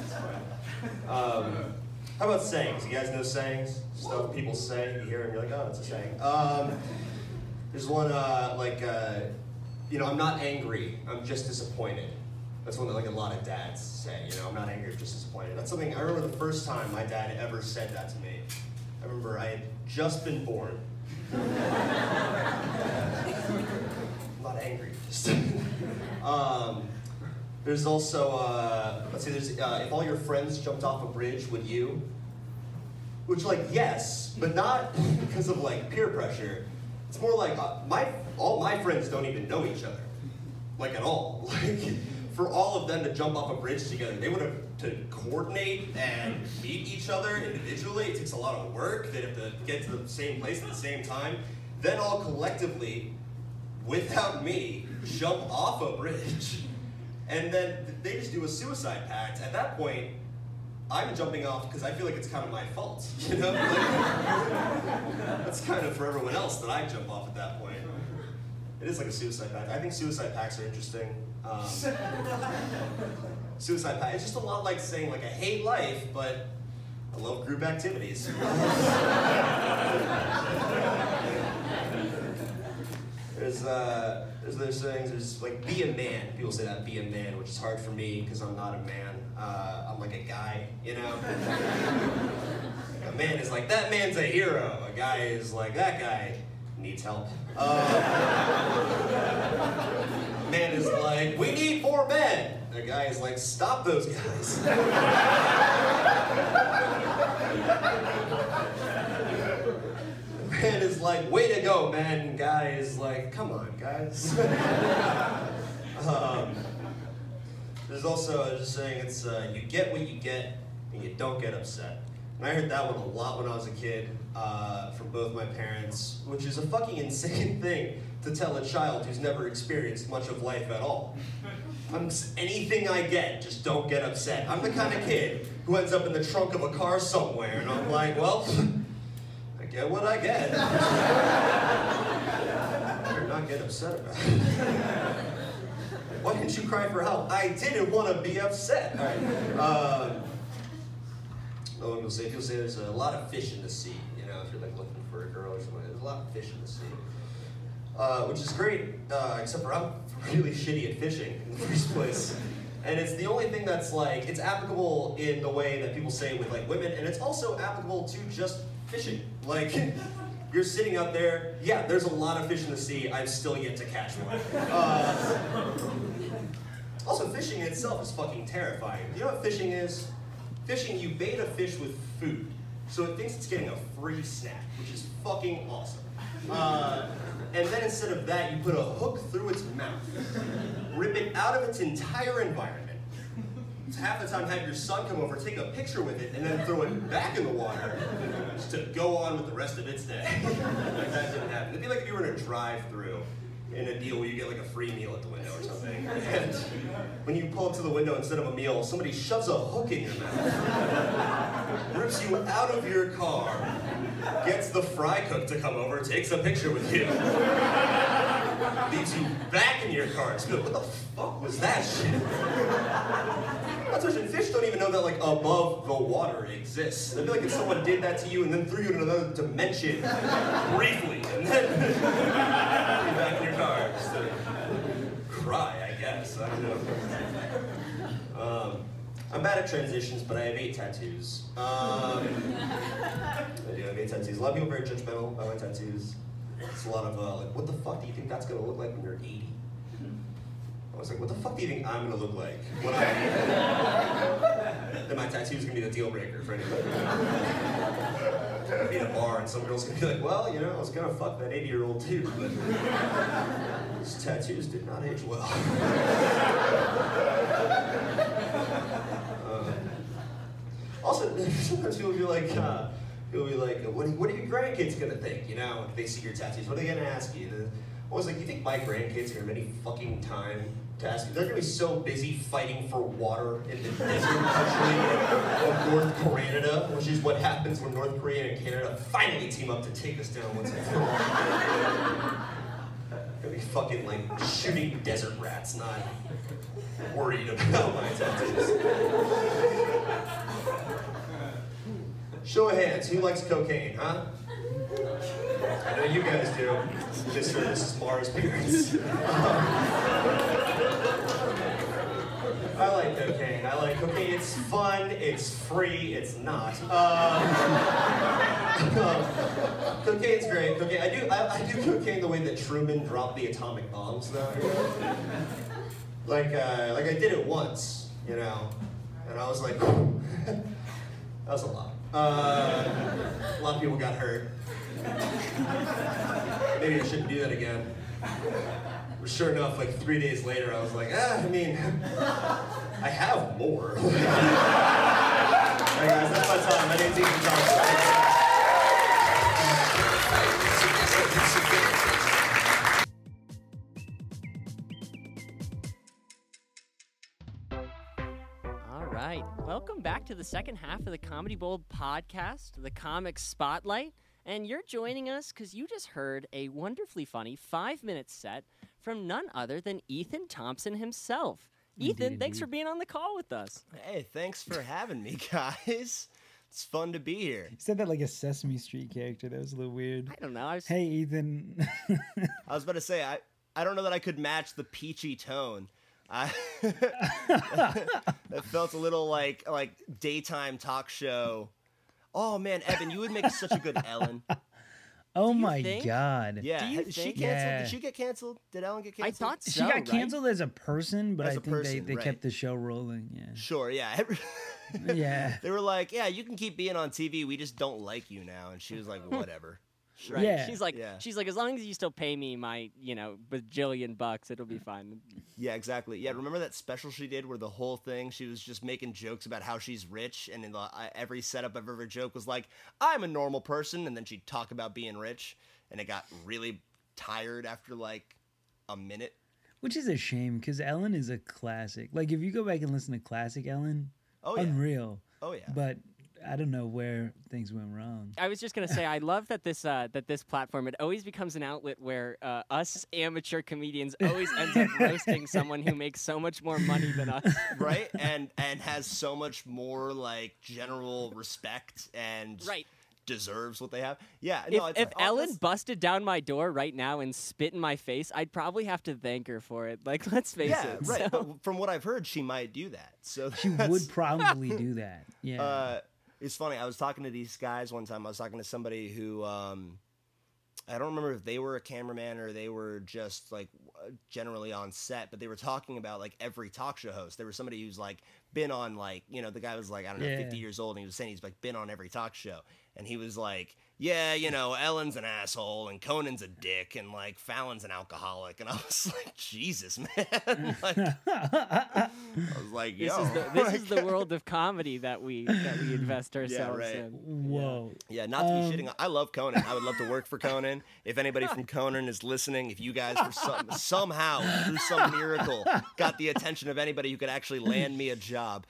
um, how about sayings? You guys know sayings? Stuff people say. You hear it and you're like, oh, it's a saying. Um, there's one uh, like, uh, you know, I'm not angry. I'm just disappointed. That's one that like a lot of dads say. You know, I'm not angry. I'm just disappointed. That's something I remember the first time my dad ever said that to me. I remember I had just been born. I'm not angry. Just um, there's also, uh, let's see, there's, uh, if all your friends jumped off a bridge, would you? Which, like, yes, but not because of, like, peer pressure. It's more like, uh, my, all my friends don't even know each other. Like, at all. Like, for all of them to jump off a bridge together, they would have to coordinate and meet each other individually. It takes a lot of work. They'd have to get to the same place at the same time. Then all collectively, without me, jump off a bridge. And then they just do a suicide pact. At that point, I'm jumping off because I feel like it's kind of my fault. You know? Like, that's kind of for everyone else that I jump off at that point. It is like a suicide pact. I think suicide pacts are interesting. Um, suicide pact, it's just a lot like saying like I hate life, but I love group activities. There's uh, there's there's sayings. There's like be a man. People say that be a man, which is hard for me because I'm not a man. Uh, I'm like a guy, you know. A man is like that man's a hero. A guy is like that guy needs help. Uh, man is like we need more men. A guy is like stop those guys. Man is like, way to go, man. Guy is like, come on, guys. um, there's also, I was just saying, it's uh, you get what you get, and you don't get upset. And I heard that one a lot when I was a kid, uh, from both my parents, which is a fucking insane thing to tell a child who's never experienced much of life at all. I'm just, anything I get, just don't get upset. I'm the kind of kid who ends up in the trunk of a car somewhere, and I'm like, well, I get what I get. Better not get upset about it. Why didn't you cry for help? I didn't want to be upset. All right. Uh, no one will say, people say there's a lot of fish in the sea. You know, if you're like looking for a girl or something, there's a lot of fish in the sea. Uh, which is great, uh, except for I'm really shitty at fishing in the first place. And it's the only thing that's like, it's applicable in the way that people say with like women, and it's also applicable to just fishing. Like, You're sitting out there. Yeah, there's a lot of fish in the sea. I've still yet to catch one. Uh, also, fishing in itself is fucking terrifying. You know what fishing is? Fishing, you bait a fish with food, so it thinks it's getting a free snack, which is fucking awesome. Uh, and then instead of that, you put a hook through its mouth, rip it out of its entire environment. Half the time, have your son come over, take a picture with it, and then throw it back in the water just to go on with the rest of its day. Like that didn't happen. It'd be like if you were in a drive-through in a deal where you get like a free meal at the window or something. And when you pull up to the window instead of a meal, somebody shoves a hook in your mouth, rips you out of your car, gets the fry cook to come over, takes a picture with you, leaves you back in your car. It's like, what the fuck was that shit? Not to mention, fish don't even know that like above the water exists. It'd be like if someone did that to you and then threw you in another dimension briefly, and then you're back in your car. Just to cry, I guess. I don't know. Um, I'm bad at transitions, but I have eight tattoos. Um, I do have eight tattoos. A lot of people are very judgmental about my tattoos. It's a lot of uh, like, what the fuck do you think that's gonna look like when you're eighty? I was like, what the fuck do you think I'm gonna look like when I'm eighty? Then my tattoo's gonna be the deal breaker for anybody. I'm gonna be in a bar and some girl's gonna be like, well, you know, I was gonna fuck that eighty year old too, but his tattoos did not age well. uh, also, sometimes people will be like, uh, People will be like, what are, what are your grandkids gonna think? You know, if they see your tattoos, what are they gonna ask you? And I was like, you think my grandkids are gonna have any fucking time to ask me? They're gonna be so busy fighting for water in the desert country of North Canada, which is what happens when North Korea and Canada finally team up to take us down once and for all. Gonna be fucking like shooting desert rats, not worried about my tattoos. Show of hands, who likes cocaine, huh? I know you guys do. Mister and Missus Mars parents. I like cocaine. I like cocaine. It's fun, it's free, it's not. Um, um, cocaine's great. Cocaine. I do I, I do cocaine the way that Truman dropped the atomic bombs though. Like uh, like I did it once, you know, and I was like, that was a lot. Uh, a lot of people got hurt. Maybe I shouldn't do that again. But sure enough, like three days later, I was like, ah, I mean, I have more. All right, guys, that's my time. My name's Ethan Thompson. Welcome back to the second half of the Comedy Bold podcast, the Comic Spotlight. And you're joining us because you just heard a wonderfully funny five-minute set from none other than Ethan Thompson himself. Indeed, Ethan, thanks indeed. for being on the call with us. Hey, thanks for having me, guys. It's fun to be here. You said that like a Sesame Street character. That was a little weird. I don't know. I was... Hey, Ethan. I was about to say, I, I don't know that I could match the peachy tone. I that felt a little like like daytime talk show. Oh man, Evan, you would make such a good Ellen. Oh Do you my think? god. Yeah, Do you Did she think- canceled? Yeah. Did she get canceled? Did Ellen get I canceled? thought so, She got right? canceled as a person, but As I a think person, they, they right. kept the show rolling. Yeah. Sure, yeah. Yeah. They were like, yeah, you can keep being on T V. We just don't like you now. And she was like, whatever. Sure. Right. Yeah. She's like, Yeah. she's like, as long as you still pay me my, you know, bajillion bucks, it'll be fine. Yeah, exactly. Yeah, remember that special she did where the whole thing, she was just making jokes about how she's rich, and in the, uh, every setup of every joke was like, I'm a normal person, and then she'd talk about being rich, and it got really tired after like a minute. Which is a shame because Ellen is a classic. Like if you go back and listen to classic Ellen, Oh, yeah. unreal. Oh, yeah. But I don't know where things went wrong. I was just gonna say, I love that this uh, that this platform, it always becomes an outlet where uh, us amateur comedians always ends up roasting someone who makes so much more money than us. Right? And and has so much more like general respect and Right. deserves what they have. Yeah, If, no, it's if like, oh, Ellen that's- busted down my door right now and spit in my face, I'd probably have to thank her for it. Like, let's face yeah, it. right. so- But from what I've heard, she might do that. So She that's- would probably do that. Yeah. Uh, it's funny. I was talking to these guys one time. I was talking to somebody who, um, I don't remember if they were a cameraman or they were just like generally on set, but they were talking about like every talk show host. There was somebody who's like been on like, you know, the guy was like, I don't know, Yeah. fifty years old, and he was saying he's like been on every talk show. And he was like, yeah, you know, Ellen's an asshole and Conan's a dick and like Fallon's an alcoholic. And I was like, Jesus, man. Like, I was like, This yo. is the this is the world of comedy that we that we invest ourselves right. in. Whoa. Yeah, not to be Um, shitting. I love Conan. I would love to work for Conan. If anybody from Conan is listening, if you guys for some, somehow through some miracle got the attention of anybody who could actually land me a job.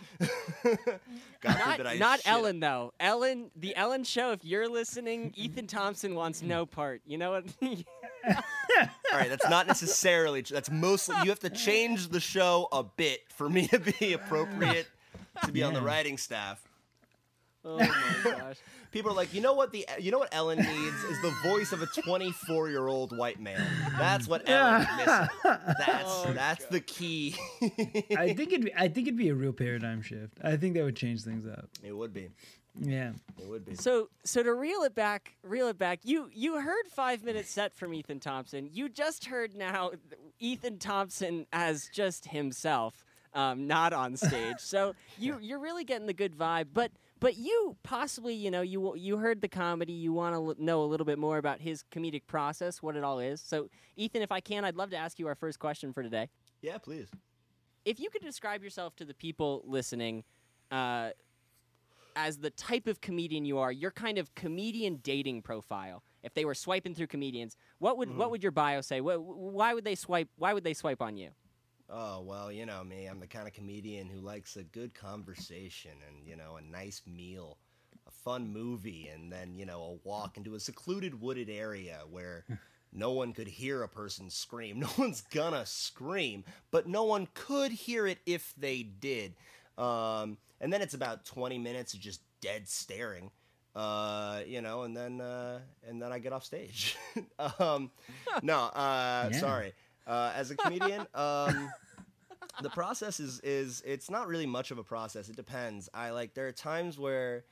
God Not, forbid I not shit. Ellen though. Ellen, the Ellen show. If you're listening, Ethan Thompson wants no part. You know what? All right, that's not necessarily. tr- That's mostly. You have to change the show a bit for me to be appropriate to be on the Yeah. writing staff. Oh my gosh. People are like, you know what the you know what Ellen needs is the voice of a twenty-four-year-old white man. That's what Ellen's missing. That's Oh, that's the key. I think it. I think it'd be a real paradigm shift. I think that would change things up. It would be. Yeah. It would be. So so to reel it back, reel it back. You you heard five minute set from Ethan Thompson. You just heard now Ethan Thompson as just himself, um, not on stage. So you you're really getting the good vibe. But but you possibly you know you you heard the comedy. You want to l- know a little bit more about his comedic process, what it all is. So Ethan, if I can, I'd love to ask you our first question for today. Yeah, please. If you could describe yourself to the people listening. Uh, as the type of comedian you are, your kind of comedian dating profile. If they were swiping through comedians, what would what would your bio say? What, why would they swipe? Why would they swipe on you? Oh, well, you know me. I'm the kind of comedian who likes a good conversation and, you know, a nice meal, a fun movie, and then, you know, a walk into a secluded wooded area where no one could hear a person scream. No one's gonna scream, but no one could hear it if they did. Um, and then it's about twenty minutes of just dead staring. Uh, you know, and then uh, and then I get off stage. um, no, uh, Yeah. sorry. Uh, as a comedian, um, the process is is it's not really much of a process. It depends. I like there are times where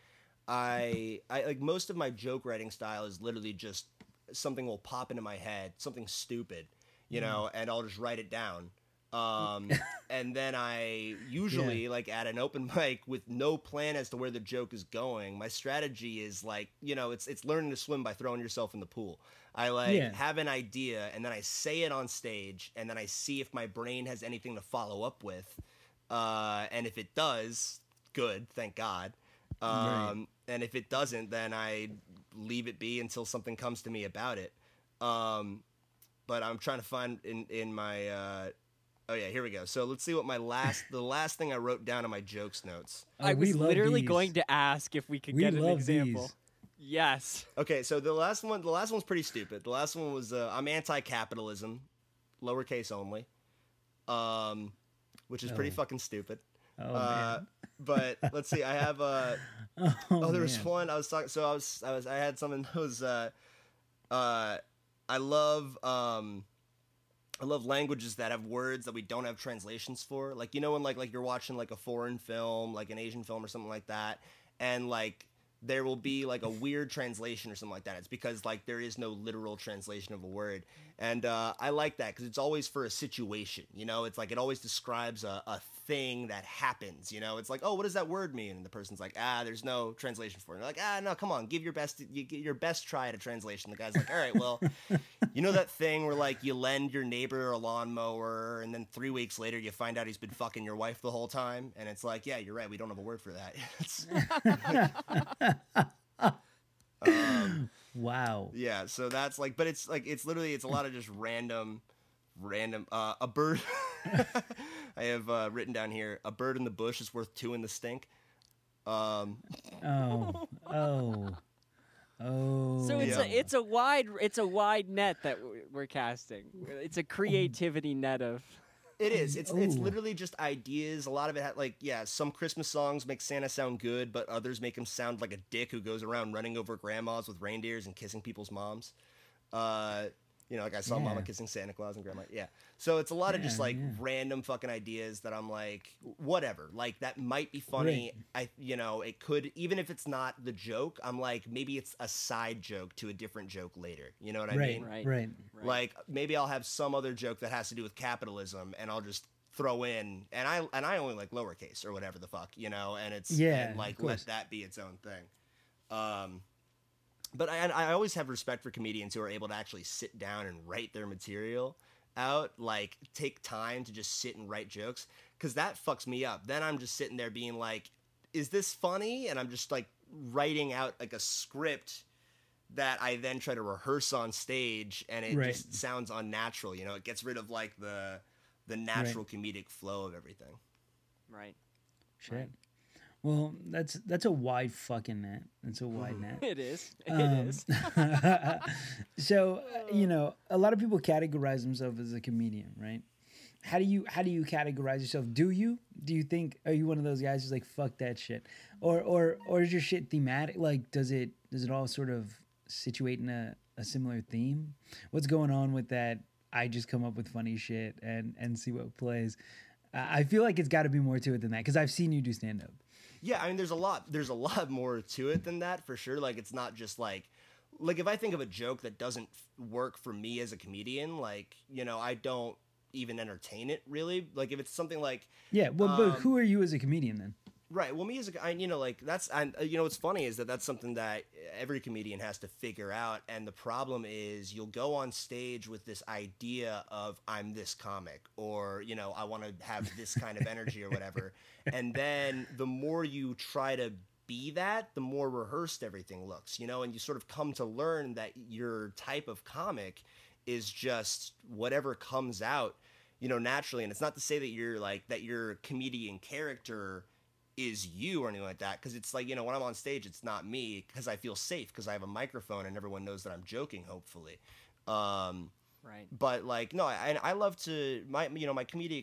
I I like most of my joke writing style is literally just something will pop into my head, something stupid, you know, and I'll just write it down. Um, and then I usually Yeah. like at an open mic with no plan as to where the joke is going. My strategy is like, you know, it's it's learning to swim by throwing yourself in the pool. I like Yeah. have an idea and then I say it on stage and then I see if my brain has anything to follow up with. Uh, and if it does, good, thank God. Um, Right. and if it doesn't, then I leave it be until something comes to me about it. Um, but I'm trying to find in, in my, uh, oh yeah, here we go. So let's see what my last, the last thing I wrote down in my jokes notes. Oh, I we was love literally these. going to ask if we could We get an love example. these. Yes. Okay, so the last one, the last one's pretty stupid. The last one was, uh, I'm anti-capitalism, lowercase only, um, which is pretty Oh. fucking stupid. Oh, Uh, man. but let's see. I have uh Oh, oh, there was man. one I was talking. So I was I was I had something that was uh uh I love um I love languages that have words that we don't have translations for. Like you know when like like you're watching like a foreign film, like an Asian film or something like that, and like there will be like a weird translation or something like that. It's because like there is no literal translation of a word, and uh, I like that because it's always for a situation. You know, it's like it always describes a, a thing that happens. You know, it's like, oh, what does that word mean? And the person's like, ah, there's no translation for it. And they're like, ah, no, come on, give your best, you get your best try at a translation. The guy's like, all right, well, you know that thing where like you lend your neighbor a lawnmower, and then three weeks later you find out he's been fucking your wife the whole time, and it's like, yeah, you're right, we don't have a word for that. It's- um, Wow. yeah, so that's like, but it's like it's literally it's a lot of just random, random. Uh, a bird. I have uh, written down here: a bird in the bush is worth two in the stink. Um, Oh. Oh. Oh. So it's Yeah. a it's a wide it's a wide net that w- we're casting. It's a creativity net of. It is. It's it's Ooh. literally just ideas. A lot of it, ha- like yeah, some Christmas songs make Santa sound good, but others make him sound like a dick who goes around running over grandmas with reindeers and kissing people's moms. Uh, You know, like I saw Yeah. Mama kissing Santa Claus and Grandma. Yeah. So it's a lot of just Yeah, like yeah. random fucking ideas that I'm like, whatever. Like that might be funny. I, you know, it could, even if it's not the joke, I'm like, maybe it's a side joke to a different joke later. You know what I Right, mean? right, Right. right. Like maybe I'll have some other joke that has to do with capitalism, and I'll just throw in, and I and I only like lowercase or whatever the fuck, you know, and it's Yeah, and like of let course. that be its own thing. Um, but I I always have respect for comedians who are able to actually sit down and write their material out, like take time to just sit and write jokes, because that fucks me up. Then I'm just sitting there being like, is this funny? And I'm just like writing out like a script that I then try to rehearse on stage, and it Right. just sounds unnatural. You know, it gets rid of like the the natural comedic flow of everything. Right. Shit. Right. Well, that's that's a wide fucking net. That's a wide net. It is. It Um, is. So uh, you know, a lot of people categorize themselves as a comedian, right? How do you how do you categorize yourself? Do you do you think are you one of those guys who's like fuck that shit, or or or is your shit thematic? Like, does it does it all sort of situate in a, a similar theme? What's going on with that? I just come up with funny shit and and see what plays. I I feel like it's got to be more to it than that, because I've seen you do stand up. Yeah, I mean, there's a lot. There's a lot more to it than that for sure. Like, it's not just like, like if I think of a joke that doesn't f- work for me as a comedian, like, you know, I don't even entertain it really. Like, if it's something like, Yeah, well, but Um, who are you as a comedian then? right, well, me as a, I, you know, like that's, and you know, what's funny is that that's something that every comedian has to figure out. And the problem is, you'll go on stage with this idea of I'm this comic, or you know, I want to have this kind of energy or whatever. And then the more you try to be that, the more rehearsed everything looks, you know, and you sort of come to learn that your type of comic is just whatever comes out, you know, naturally. And it's not to say that you're like, that your comedian character is you or anything like that, because it's like, you know, when I'm on stage, it's not me, because I feel safe because I have a microphone and everyone knows that I'm joking, hopefully. Um, Right. but like, no, I, I love to, my, you know, my comedic,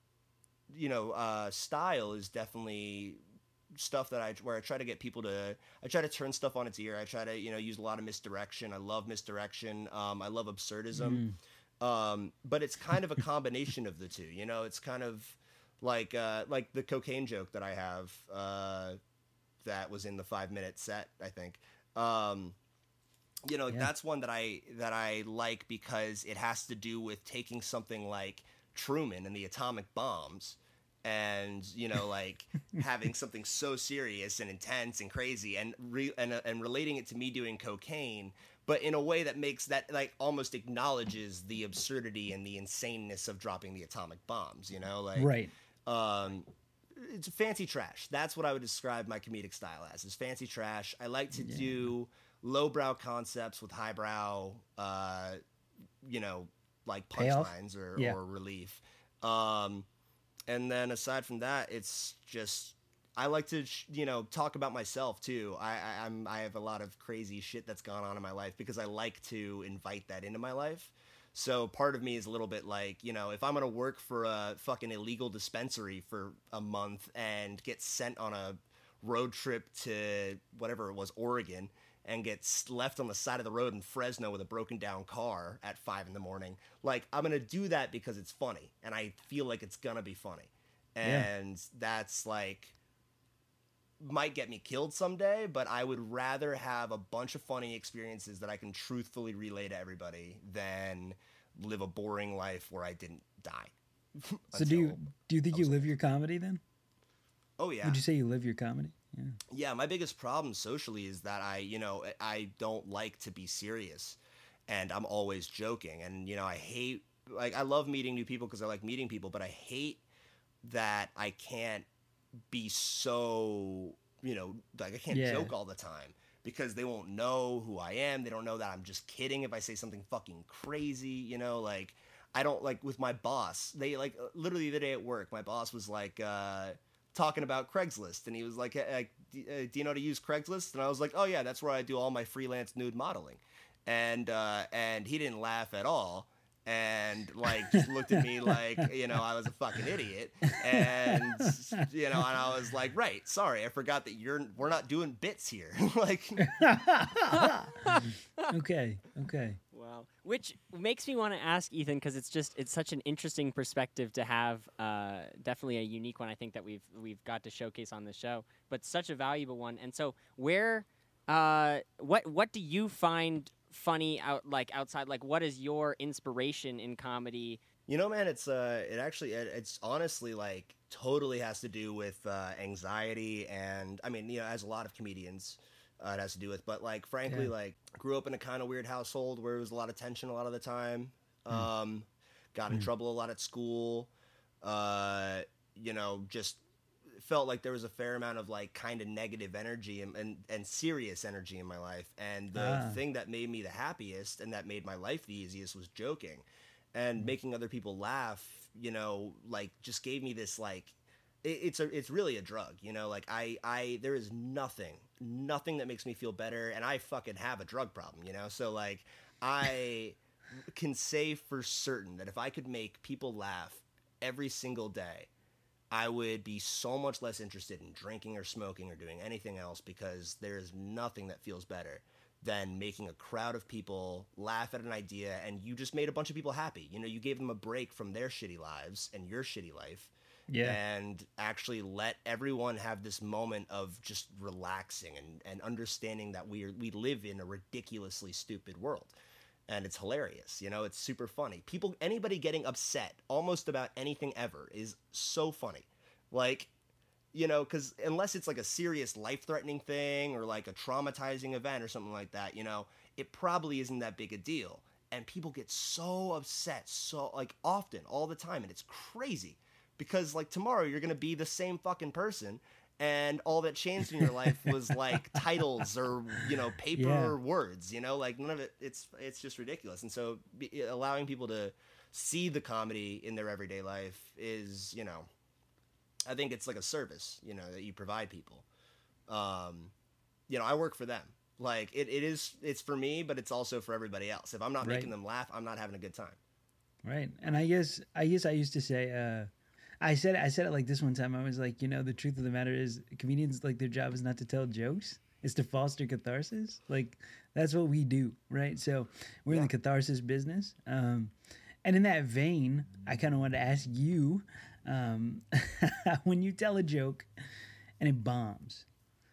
you know, uh, style is definitely stuff that I, where I try to get people to, I try to turn stuff on its ear. I try to, you know, use a lot of misdirection. I love misdirection. Um, I love absurdism. Um, but it's kind of a combination of the two, you know, it's kind of like, uh, like the cocaine joke that I have, uh, that was in the five minute set, I think. Um, you know, Yeah. that's one that I, that I like because it has to do with taking something like Truman and the atomic bombs, and you know, like having something so serious and intense and crazy, and re- and uh, and relating it to me doing cocaine, but in a way that makes that, like, almost acknowledges the absurdity and the insaneness of dropping the atomic bombs. You know, like Right. um, it's fancy trash. That's what I would describe my comedic style as, is fancy trash. I like to do lowbrow concepts with highbrow, uh, you know, like Payoff? punchlines or, Yeah. or relief. Um, and then aside from that, it's just, I like to, sh- you know, talk about myself too. I, I, I'm, I have a lot of crazy shit that's gone on in my life because I like to invite that into my life. So part of me is a little bit like, you know, if I'm going to work for a fucking illegal dispensary for a month and get sent on a road trip to whatever it was, Oregon, and gets left on the side of the road in Fresno with a broken down car at five in the morning, like, I'm going to do that because it's funny and I feel like it's going to be funny. And that's like, might get me killed someday, but I would rather have a bunch of funny experiences that I can truthfully relay to everybody than live a boring life where I didn't die. So do you until- do you think you live your comedy then? Oh yeah. Would you say you live your comedy? Yeah. Yeah, my biggest problem socially is that I, you know, I don't like to be serious, and I'm always joking. And, you know, I hate, like, I love meeting new people because I like meeting people, but I hate that I can't be so, you know, like, I can't Yeah. joke all the time because they won't know who I am. They don't know that I'm just kidding if I say something fucking crazy, you know, like, I don't, like, with my boss, they, like, literally the day at work, my boss was like, uh, talking about Craigslist, and he was like, hey, do uh, do you know how to use Craigslist? And I was like, oh yeah, that's where I do all my freelance nude modeling. And uh, and he didn't laugh at all, and like just looked at me like, you know, I was a fucking idiot. And you know, and I was like, right, sorry, I forgot that you're we're not doing bits here. Like, Okay. Okay. Wow. Wow. Which makes me want to ask Ethan, because it's just it's such an interesting perspective to have. Uh, definitely a unique one, I think, that we've we've got to showcase on the show, but such a valuable one. And so, where, uh, what what do you find funny out like outside? Like, what is your inspiration in comedy? You know, man, it's uh, it actually, it, it's honestly like totally has to do with uh, anxiety, and I mean, you know, as a lot of comedians, uh, it has to do with. But like, frankly, Yeah. like, grew up in a kind of weird household where it was a lot of tension a lot of the time. Um, got in trouble a lot at school. Uh, you know, just felt like there was a fair amount of like kind of negative energy and, and, and serious energy in my life. And the Ah. thing that made me the happiest and that made my life the easiest was joking. And making other people laugh, you know, like just gave me this like, it, it's a, it's really a drug, you know, like I, I, there is nothing, nothing that makes me feel better. And I fucking have a drug problem, you know? So like, I can say for certain that if I could make people laugh every single day, I would be so much less interested in drinking or smoking or doing anything else, because there is nothing that feels better than making a crowd of people laugh at an idea, and you just made a bunch of people happy. You know, you gave them a break from their shitty lives and your shitty life. Yeah. And actually let everyone have this moment of just relaxing and, and understanding that we are, we live in a ridiculously stupid world. And it's hilarious. You know, it's super funny. People, anybody getting upset almost about anything ever is so funny. Like, you know, because unless it's like a serious life-threatening thing or like a traumatizing event or something like that, you know, it probably isn't that big a deal. And people get so upset, so like often, all the time, and it's crazy. Because like tomorrow you're gonna be the same fucking person, and all that changed in your life was like titles or, you know, paper Yeah. or words. You know, like none of it. It's it's just ridiculous. And so be, allowing people to see the comedy in their everyday life is, you know, I think it's like a service, you know, that you provide people. Um, you know, I work for them. Like it, it is, it's for me, but it's also for everybody else. If I'm not Right. making them laugh, I'm not having a good time. Right. And I guess I guess I used to say uh I said I said it like this one time. I was like, you know, the truth of the matter is comedians, like, their job is not to tell jokes. It's to foster catharsis. Like, that's what we do, right? So we're in the catharsis business. Um and in that vein, I kind of wanted to ask you, um when you tell a joke and it bombs,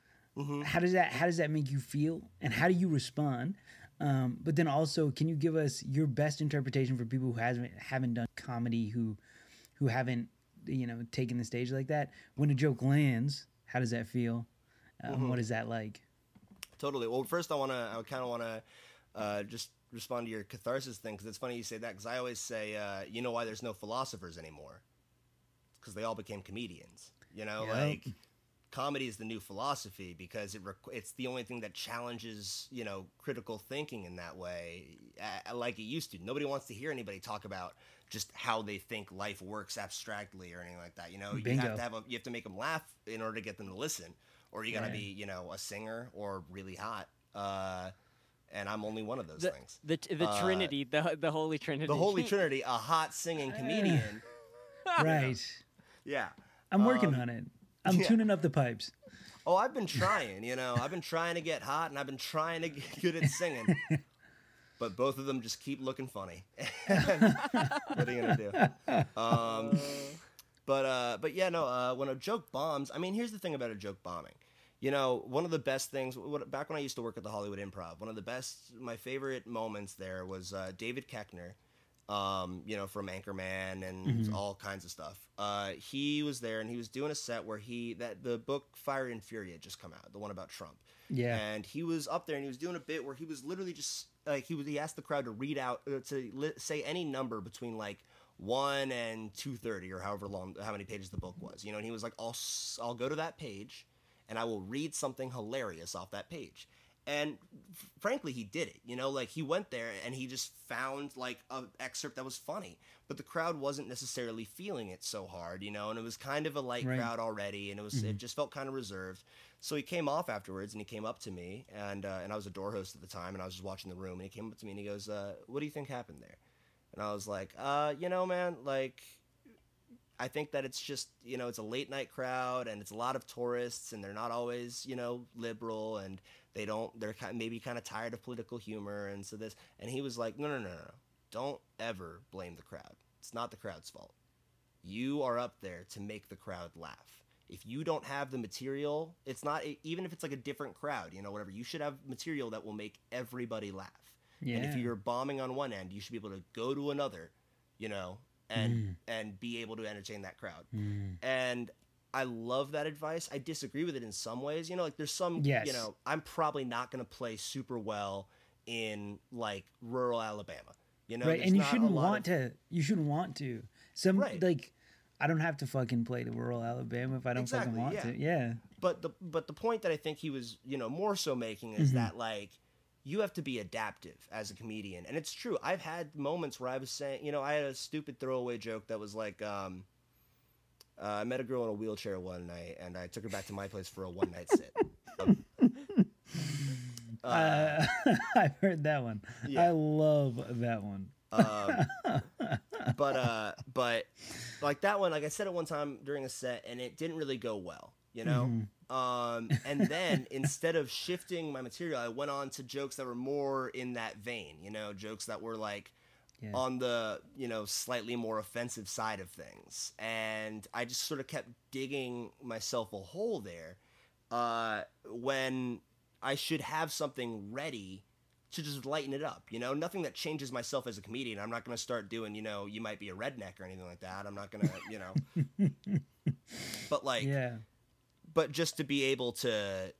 how does that how does that make you feel, and how do you respond? Um, but then also, can you give us your best interpretation for people who hasn't haven't done comedy, who who haven't, you know, taken the stage like that? When a joke lands, how does that feel? Um, What is that like? Totally. Well, first I want to, I kind of want to uh, just respond to your catharsis thing, because it's funny you say that, because I always say, uh, you know why there's no philosophers anymore? Because they all became comedians. You know, Yep. like comedy is the new philosophy, because it requ- it's the only thing that challenges, you know, critical thinking in that way, uh, like it used to. Nobody wants to hear anybody talk about just how they think life works abstractly or anything like that. You know, you Bingo. have to have a, you have to make them laugh in order to get them to listen, or you gotta Yeah. be, you know, a singer or really hot. Uh, and I'm only one of those The things. the, the Uh, Trinity, the the Holy Trinity. The Holy Trinity, a hot singing comedian. Right. Yeah. I'm working Um, on it. I'm yeah. tuning up the pipes. Oh, I've been trying, you know, I've been trying to get hot, and I've been trying to get good at singing. But both of them just keep looking funny. What are you gonna do? Um, but uh, but yeah, no. Uh, when a joke bombs, I mean, here's the thing about a joke bombing. You know, one of the best things. What, back when I used to work at the Hollywood Improv, one of the best, my favorite moments there was uh, David Koechner. Um, you know, from Anchorman and all kinds of stuff. Uh, he was there, and he was doing a set where he that the book Fire and Fury had just come out, the one about Trump. Yeah. And he was up there, and he was doing a bit where he was literally just like he was. He asked the crowd to read out uh, to li- say any number between like one and two thirty, or however long, how many pages the book was. You know, and he was like, "I'll s- I'll go to that page, and I will read something hilarious off that page." And f- frankly, he did it. You know, like he went there and he just found like an excerpt that was funny, but the crowd wasn't necessarily feeling it so hard, you know, and it was kind of a light Right. crowd already, and it was it just felt kind of reserved. So he came off afterwards, and he came up to me, and uh, and I was a door host at the time, and I was just watching the room, and he came up to me and he goes, uh, "What do you think happened there?" And I was like, uh, "You know, man, like." I think that it's just, you know, it's a late night crowd, and it's a lot of tourists, and they're not always, you know, liberal, and They don't. They're kind maybe kind of tired of political humor, and so this. And he was like, no, no, no, no, no. Don't ever blame the crowd. It's not the crowd's fault. You are up there to make the crowd laugh. If you don't have the material, it's not, even if it's like a different crowd, you know, whatever, you should have material that will make everybody laugh. Yeah. And if you're bombing on one end, you should be able to go to another, you know, and mm. and be able to entertain that crowd. Mm. And I love that advice. I disagree with it in some ways. You know, like there's some, yes. you know, I'm probably not going to play super well in like rural Alabama. You know, right, and you shouldn't want of... to. You shouldn't want to. Some right. like, I don't have to fucking play to rural Alabama if I don't exactly, fucking want yeah. to. Yeah. But the but the point that I think he was, you know, more so making is mm-hmm. that like you have to be adaptive as a comedian, and it's true. I've had moments where I was saying, you know, I had a stupid throwaway joke that was like, um, uh, I met a girl in a wheelchair one night, and I took her back to my place for a one night sit. Um, Uh, uh, I've heard that one. Yeah. I love that one. um, but uh, but like that one, like I said it one time during a set, and it didn't really go well, you know. Mm-hmm. Um, and then instead of shifting my material, I went on to jokes that were more in that vein, you know, jokes that were like yeah. on the, you know, slightly more offensive side of things, and I just sort of kept digging myself a hole there. Uh, when I should have something ready to just lighten it up, you know, nothing that changes myself as a comedian. I'm not going to start doing, you know, you might be a redneck or anything like that. I'm not going to, you know, but like, yeah, but just to be able to,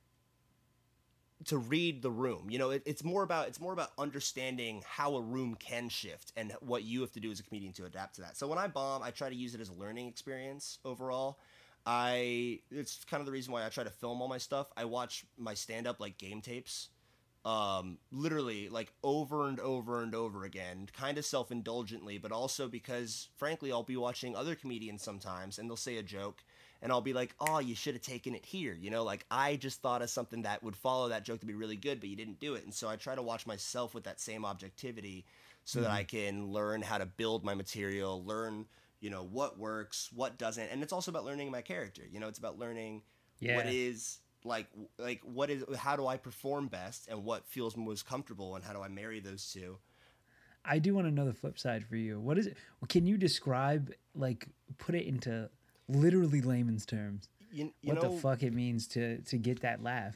to read the room, you know, it, it's more about, it's more about understanding how a room can shift and what you have to do as a comedian to adapt to that. So when I bomb, I try to use it as a learning experience overall. I it's kind of the reason why I try to film all my stuff. I watch my stand-up like game tapes, um, literally like over and over and over again, kind of self-indulgently, but also because frankly I'll be watching other comedians sometimes and they'll say a joke and I'll be like, oh, you should have taken it here, you know, like I just thought of something that would follow that joke to be really good, but you didn't do it. And so I try to watch myself with that same objectivity so mm-hmm. that I can learn how to build my material, learn you know, what works, what doesn't. And it's also about learning my character. You know, it's about learning yeah. what is like, like what is, how do I perform best and what feels most comfortable and how do I marry those two? I do want to know the flip side for you. What is it? Can you describe, like, put it into literally layman's terms? You, you what know, the fuck it means to, to get that laugh?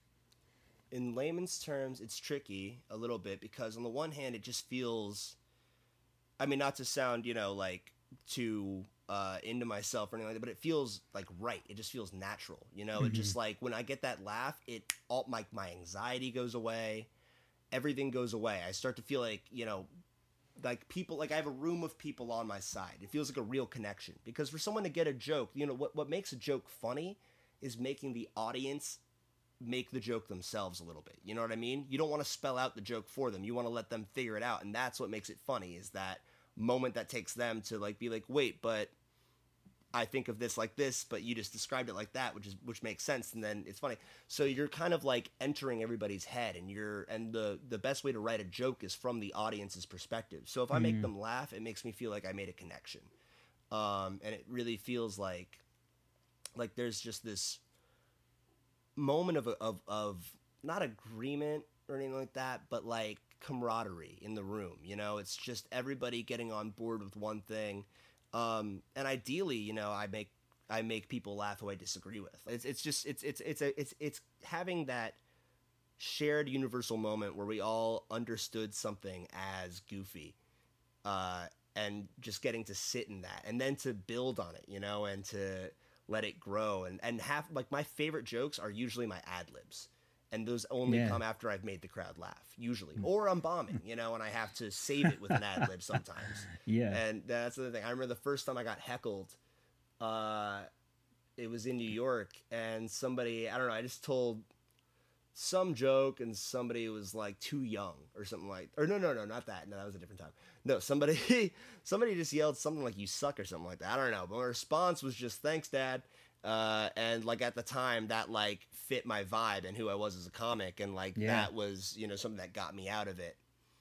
In layman's terms, it's tricky a little bit because on the one hand, it just feels, I mean, not to sound, you know, like, too uh, into myself or anything like that, but it feels like right. It just feels natural, you know. Mm-hmm. It just like when I get that laugh, it all my my anxiety goes away, everything goes away. I start to feel like you know, like people like I have a room of people on my side. It feels like a real connection because for someone to get a joke, you know, what what makes a joke funny is making the audience make the joke themselves a little bit. You know what I mean? You don't want to spell out the joke for them. You want to let them figure it out, and that's what makes it funny. Is that moment that takes them to like be like, wait, but I think of this like this, but you just described it like that, which is which makes sense, and then it's funny. So you're kind of like entering everybody's head, and you're and the the best way to write a joke is from the audience's perspective. So if I make mm. them laugh, it makes me feel like I made a connection, um, and it really feels like like there's just this moment of of of not agreement or anything like that, but like camaraderie in the room. You know, it's just everybody getting on board with one thing, um and ideally, you know, i make i make people laugh who I disagree with. It's it's just it's it's it's a, it's it's having that shared universal moment where we all understood something as goofy, uh and just getting to sit in that and then to build on it, you know, and to let it grow and and have like my favorite jokes are usually my ad libs. And those only yeah. come after I've made the crowd laugh, usually. Or I'm bombing, you know, and I have to save it with an ad lib sometimes. Yeah. And that's the other thing. I remember the first time I got heckled, uh, it was in New York, and somebody, I don't know, I just told some joke, and somebody was like too young or something like, or no, no, no, not that. No, that was a different time. No, somebody, somebody just yelled something like, you suck or something like that. I don't know. But my response was just, thanks, Dad. Uh, and like at the time that like fit my vibe and who I was as a comic. And like, yeah. that was, you know, something that got me out of it,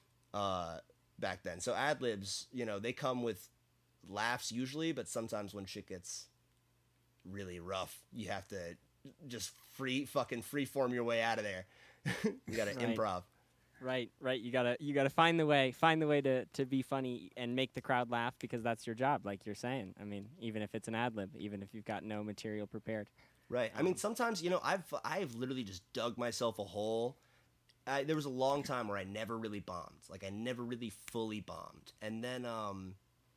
uh, back then. So ad libs, you know, they come with laughs usually, but sometimes when shit gets really rough, you have to just free fucking free form your way out of there. You got to Right. improv. Right, right. You gotta you gotta find the way, find the way to, to be funny and make the crowd laugh because that's your job, like you're saying. I mean, even if it's an ad lib, even if you've got no material prepared. Right. I mean, sometimes, you know, I've I've literally just dug myself a hole. I, there was a long time where I never really bombed. Like, I never really fully bombed. And then um,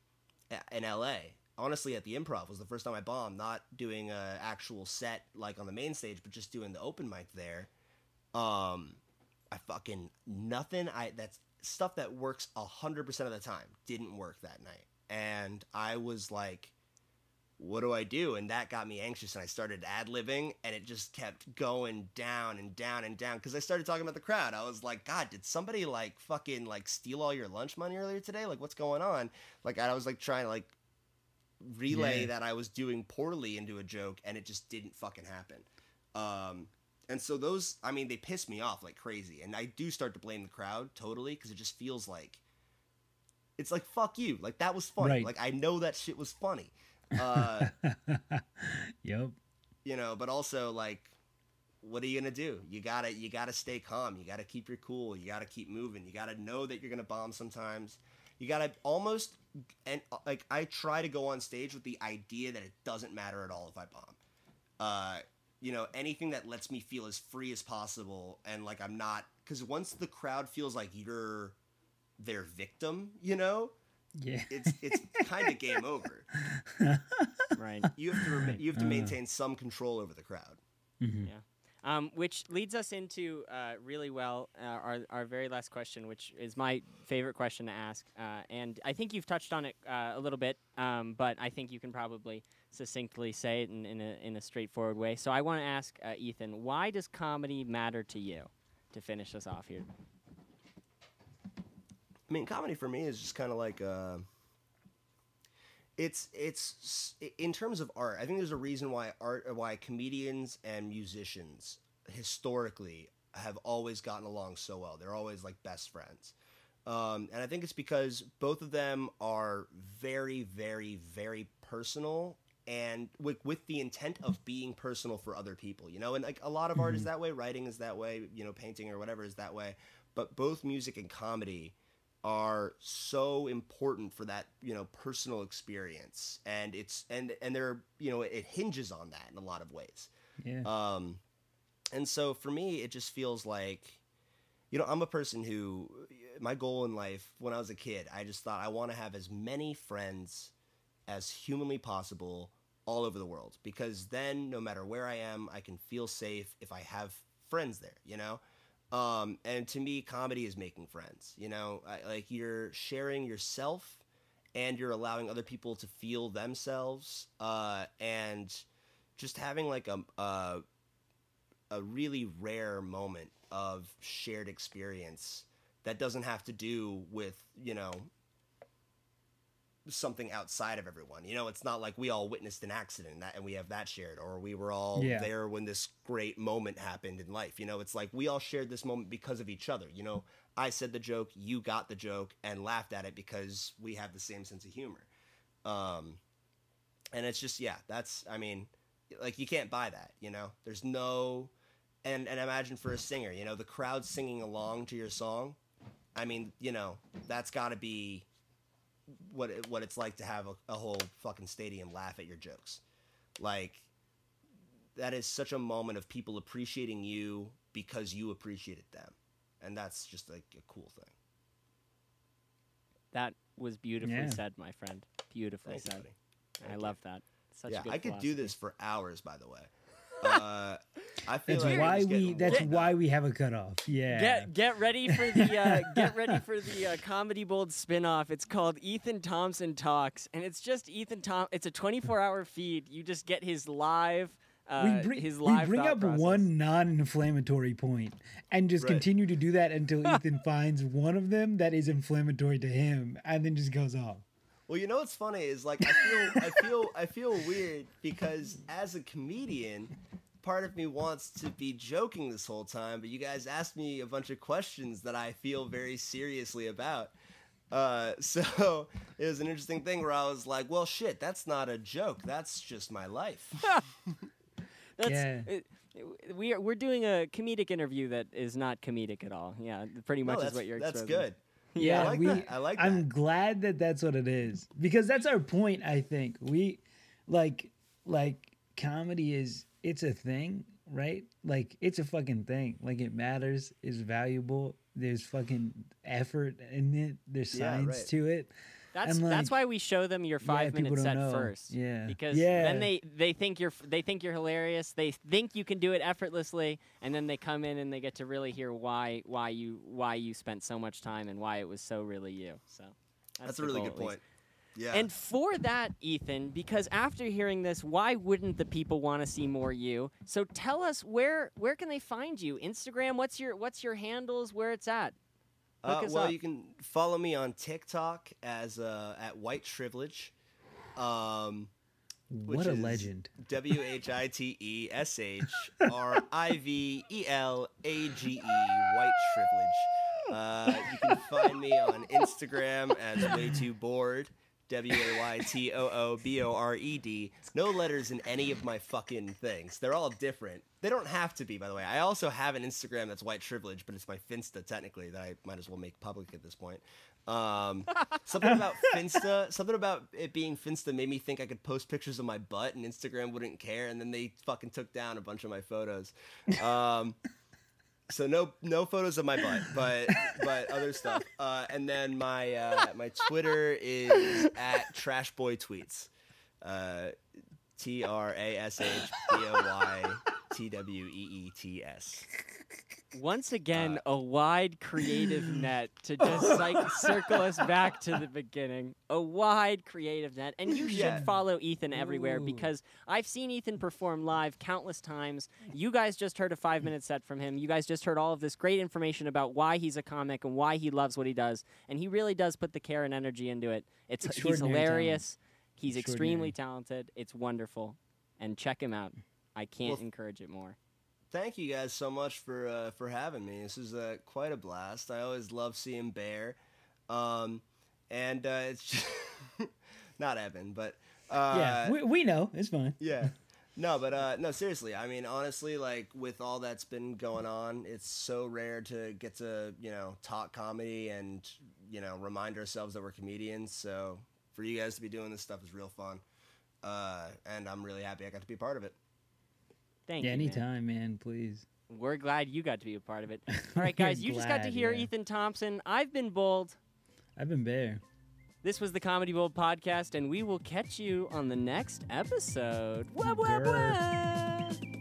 a- in L A, honestly, at the Improv was the first time I bombed, not doing an actual set like on the main stage, but just doing the open mic there. Um, I fucking, nothing, I that's stuff that works one hundred percent of the time didn't work that night. And I was like, what do I do? And that got me anxious, and I started ad-libbing, and it just kept going down and down and down, because I started talking about the crowd. I was like, God, did somebody, like, fucking, like, steal all your lunch money earlier today? Like, what's going on? Like, I was, like, trying to, like, relay Yeah. that I was doing poorly into a joke, and it just didn't fucking happen. Um, and so those, I mean, they piss me off like crazy, and I do start to blame the crowd, totally, because it just feels like, it's like, fuck you. Like, that was funny. Right. Like, I know that shit was funny. Uh, Yep. you know, but also like, what are you gonna do? You gotta, you gotta stay calm. You gotta keep your cool. You gotta keep moving. You gotta know that you're gonna bomb sometimes. You gotta almost, and like, I try to go on stage with the idea that it doesn't matter at all if I bomb. Uh, you know, anything that lets me feel as free as possible, and like I'm not, because once the crowd feels like you're their victim, you know, Yeah. it's it's kind of game over. Right. You have to rema- you have to maintain some control over the crowd. Mhm. Yeah. Um, which leads us into uh, really well uh, our our very last question, which is my favorite question to ask, uh, and I think you've touched on it uh, a little bit, um, but I think you can probably succinctly say it in, in a in a straightforward way. So I want to ask uh, Ethan, why does comedy matter to you? To finish us off here. I mean, comedy for me is just kind of like uh, it's it's in terms of art. I think there's a reason why art, why comedians and musicians historically have always gotten along so well. They're always like best friends, um, and I think it's because both of them are very, very, very personal, and with with the intent of being personal for other people. You know, and like a lot of art is that way. Writing is that way. You know, painting or whatever is that way. But both music and comedy are so important for that, you know, personal experience, and it's and and they're, you know, it hinges on that in a lot of ways. Yeah. Um, and so for me, it just feels like, you know, I'm a person who, my goal in life when I was a kid, I just thought I want to have as many friends as humanly possible all over the world, because then no matter where I am, I can feel safe if I have friends there, you know. Um, and to me, comedy is making friends, you know, I, like you're sharing yourself and you're allowing other people to feel themselves, uh, and just having like a, a, a really rare moment of shared experience that doesn't have to do with, you know, something outside of everyone. You know, it's not like we all witnessed an accident and, that, and we have that shared, or we were all Yeah. there when this great moment happened in life. You know, it's like we all shared this moment because of each other. You know, I said the joke, you got the joke and laughed at it because we have the same sense of humor. Um, and it's just, yeah, that's, I mean, like you can't buy that, you know, there's no, and, and imagine for a singer, you know, the crowd singing along to your song. I mean, you know, that's gotta be what it, what it's like to have a, a whole fucking stadium laugh at your jokes. Like, that is such a moment of people appreciating you because you appreciated them, and that's just like a cool thing. That was beautifully Yeah. said, my friend. Beautifully Thank you, said. buddy. I Thank love that. Such Yeah, good I could do philosophy. this for hours, by the way. Uh, I feel That's like we're why just we. getting That's warmed why up. we have a cutoff. Yeah. Get get ready for the uh, get ready for the uh, Comedy Bold spin-off. It's called Ethan Thompson Talks, and it's just Ethan Tom. It's a twenty-four hour feed. You just get his live. Uh, we bring, his we live bring thought up process. one non-inflammatory point and just Right. continue to do that until Ethan finds one of them that is inflammatory to him, and then just goes off. Well, you know what's funny is like I feel I feel I feel weird because as a comedian, part of me wants to be joking this whole time, but you guys asked me a bunch of questions that I feel very seriously about. Uh, so it was an interesting thing where I was like, well, shit, that's not a joke. That's just my life. That's Yeah. it, We are we're doing a comedic interview that is not comedic at all. Yeah, pretty much No, is that's, what you're that's exposing. good. Yeah, I like we, that. I like I'm that. glad that that's what it is because that's our point. I think we like like comedy is it's a thing, right? Like it's a fucking thing. Like it matters. It's valuable. There's fucking effort in it. There's Yeah, science right. to it. That's And, that's like, why we show them your five people minute don't set know. first. Yeah. Because Yeah. then they, they think you're they think you're hilarious. They think you can do it effortlessly, and then they come in and they get to really hear why why you why you spent so much time and why it was so really you. So that's, That's a the really goal, good at least. point. Yeah. And for that, Ethan, because after hearing this, why wouldn't the people want to see more you? So tell us where where can they find you? Instagram, what's your what's your handles, where it's at? Look Uh, us well, up. you can follow me on TikTok as uh, at White Shrivelage. Um, which What a is legend. W H I T E S H R I V E L A G E, White Shrivelage. Uh, you can find me on Instagram as Way Too Bored. W A Y T O O B O R E D. No letters in any of my fucking things. They're all different. They don't have to be, by the way. I also have an Instagram that's White Shrivelage, but it's my Finsta, technically, that I might as well make public at this point. Um, something about Finsta, something about it being Finsta made me think I could post pictures of my butt and Instagram wouldn't care, and then they fucking took down a bunch of my photos. Um, so no no photos of my butt, but but other stuff. Uh, and then my uh, my Twitter is at TrashBoyTweets. Uh, T R A S H B O Y T W E E T S. Once again, Uh, a wide creative net to just like circle us back to the beginning. A wide creative net. And you should Yeah. follow Ethan everywhere Ooh. because I've seen Ethan perform live countless times. You guys just heard a five minute set from him. You guys just heard all of this great information about why he's a comic and why he loves what he does. And he really does put the care and energy into it. It's he's Extraordinary hilarious. He's Extraordinary. extremely talented. It's wonderful. And check him out. I can't Well, encourage it more. Thank you guys so much for uh, for having me. This is uh, quite a blast. I always love seeing Bear, um, and uh, it's just not Evan, but uh, Yeah, we, we know. It's fine. yeah. No, but uh, no, seriously. I mean, honestly, like with all that's been going on, it's so rare to get to you know talk comedy and you know remind ourselves that we're comedians. So for you guys to be doing this stuff is real fun, uh, and I'm really happy I got to be a part of it. Thank Yeah, you. man. anytime, man. Please. We're glad you got to be a part of it. All right, guys, you just got to Glad, hear yeah. Ethan Thompson. I've been Bold. I've been Bear. This was the Comedy Bold podcast, and we will catch you on the next episode. Wah, wah, Grr. wah.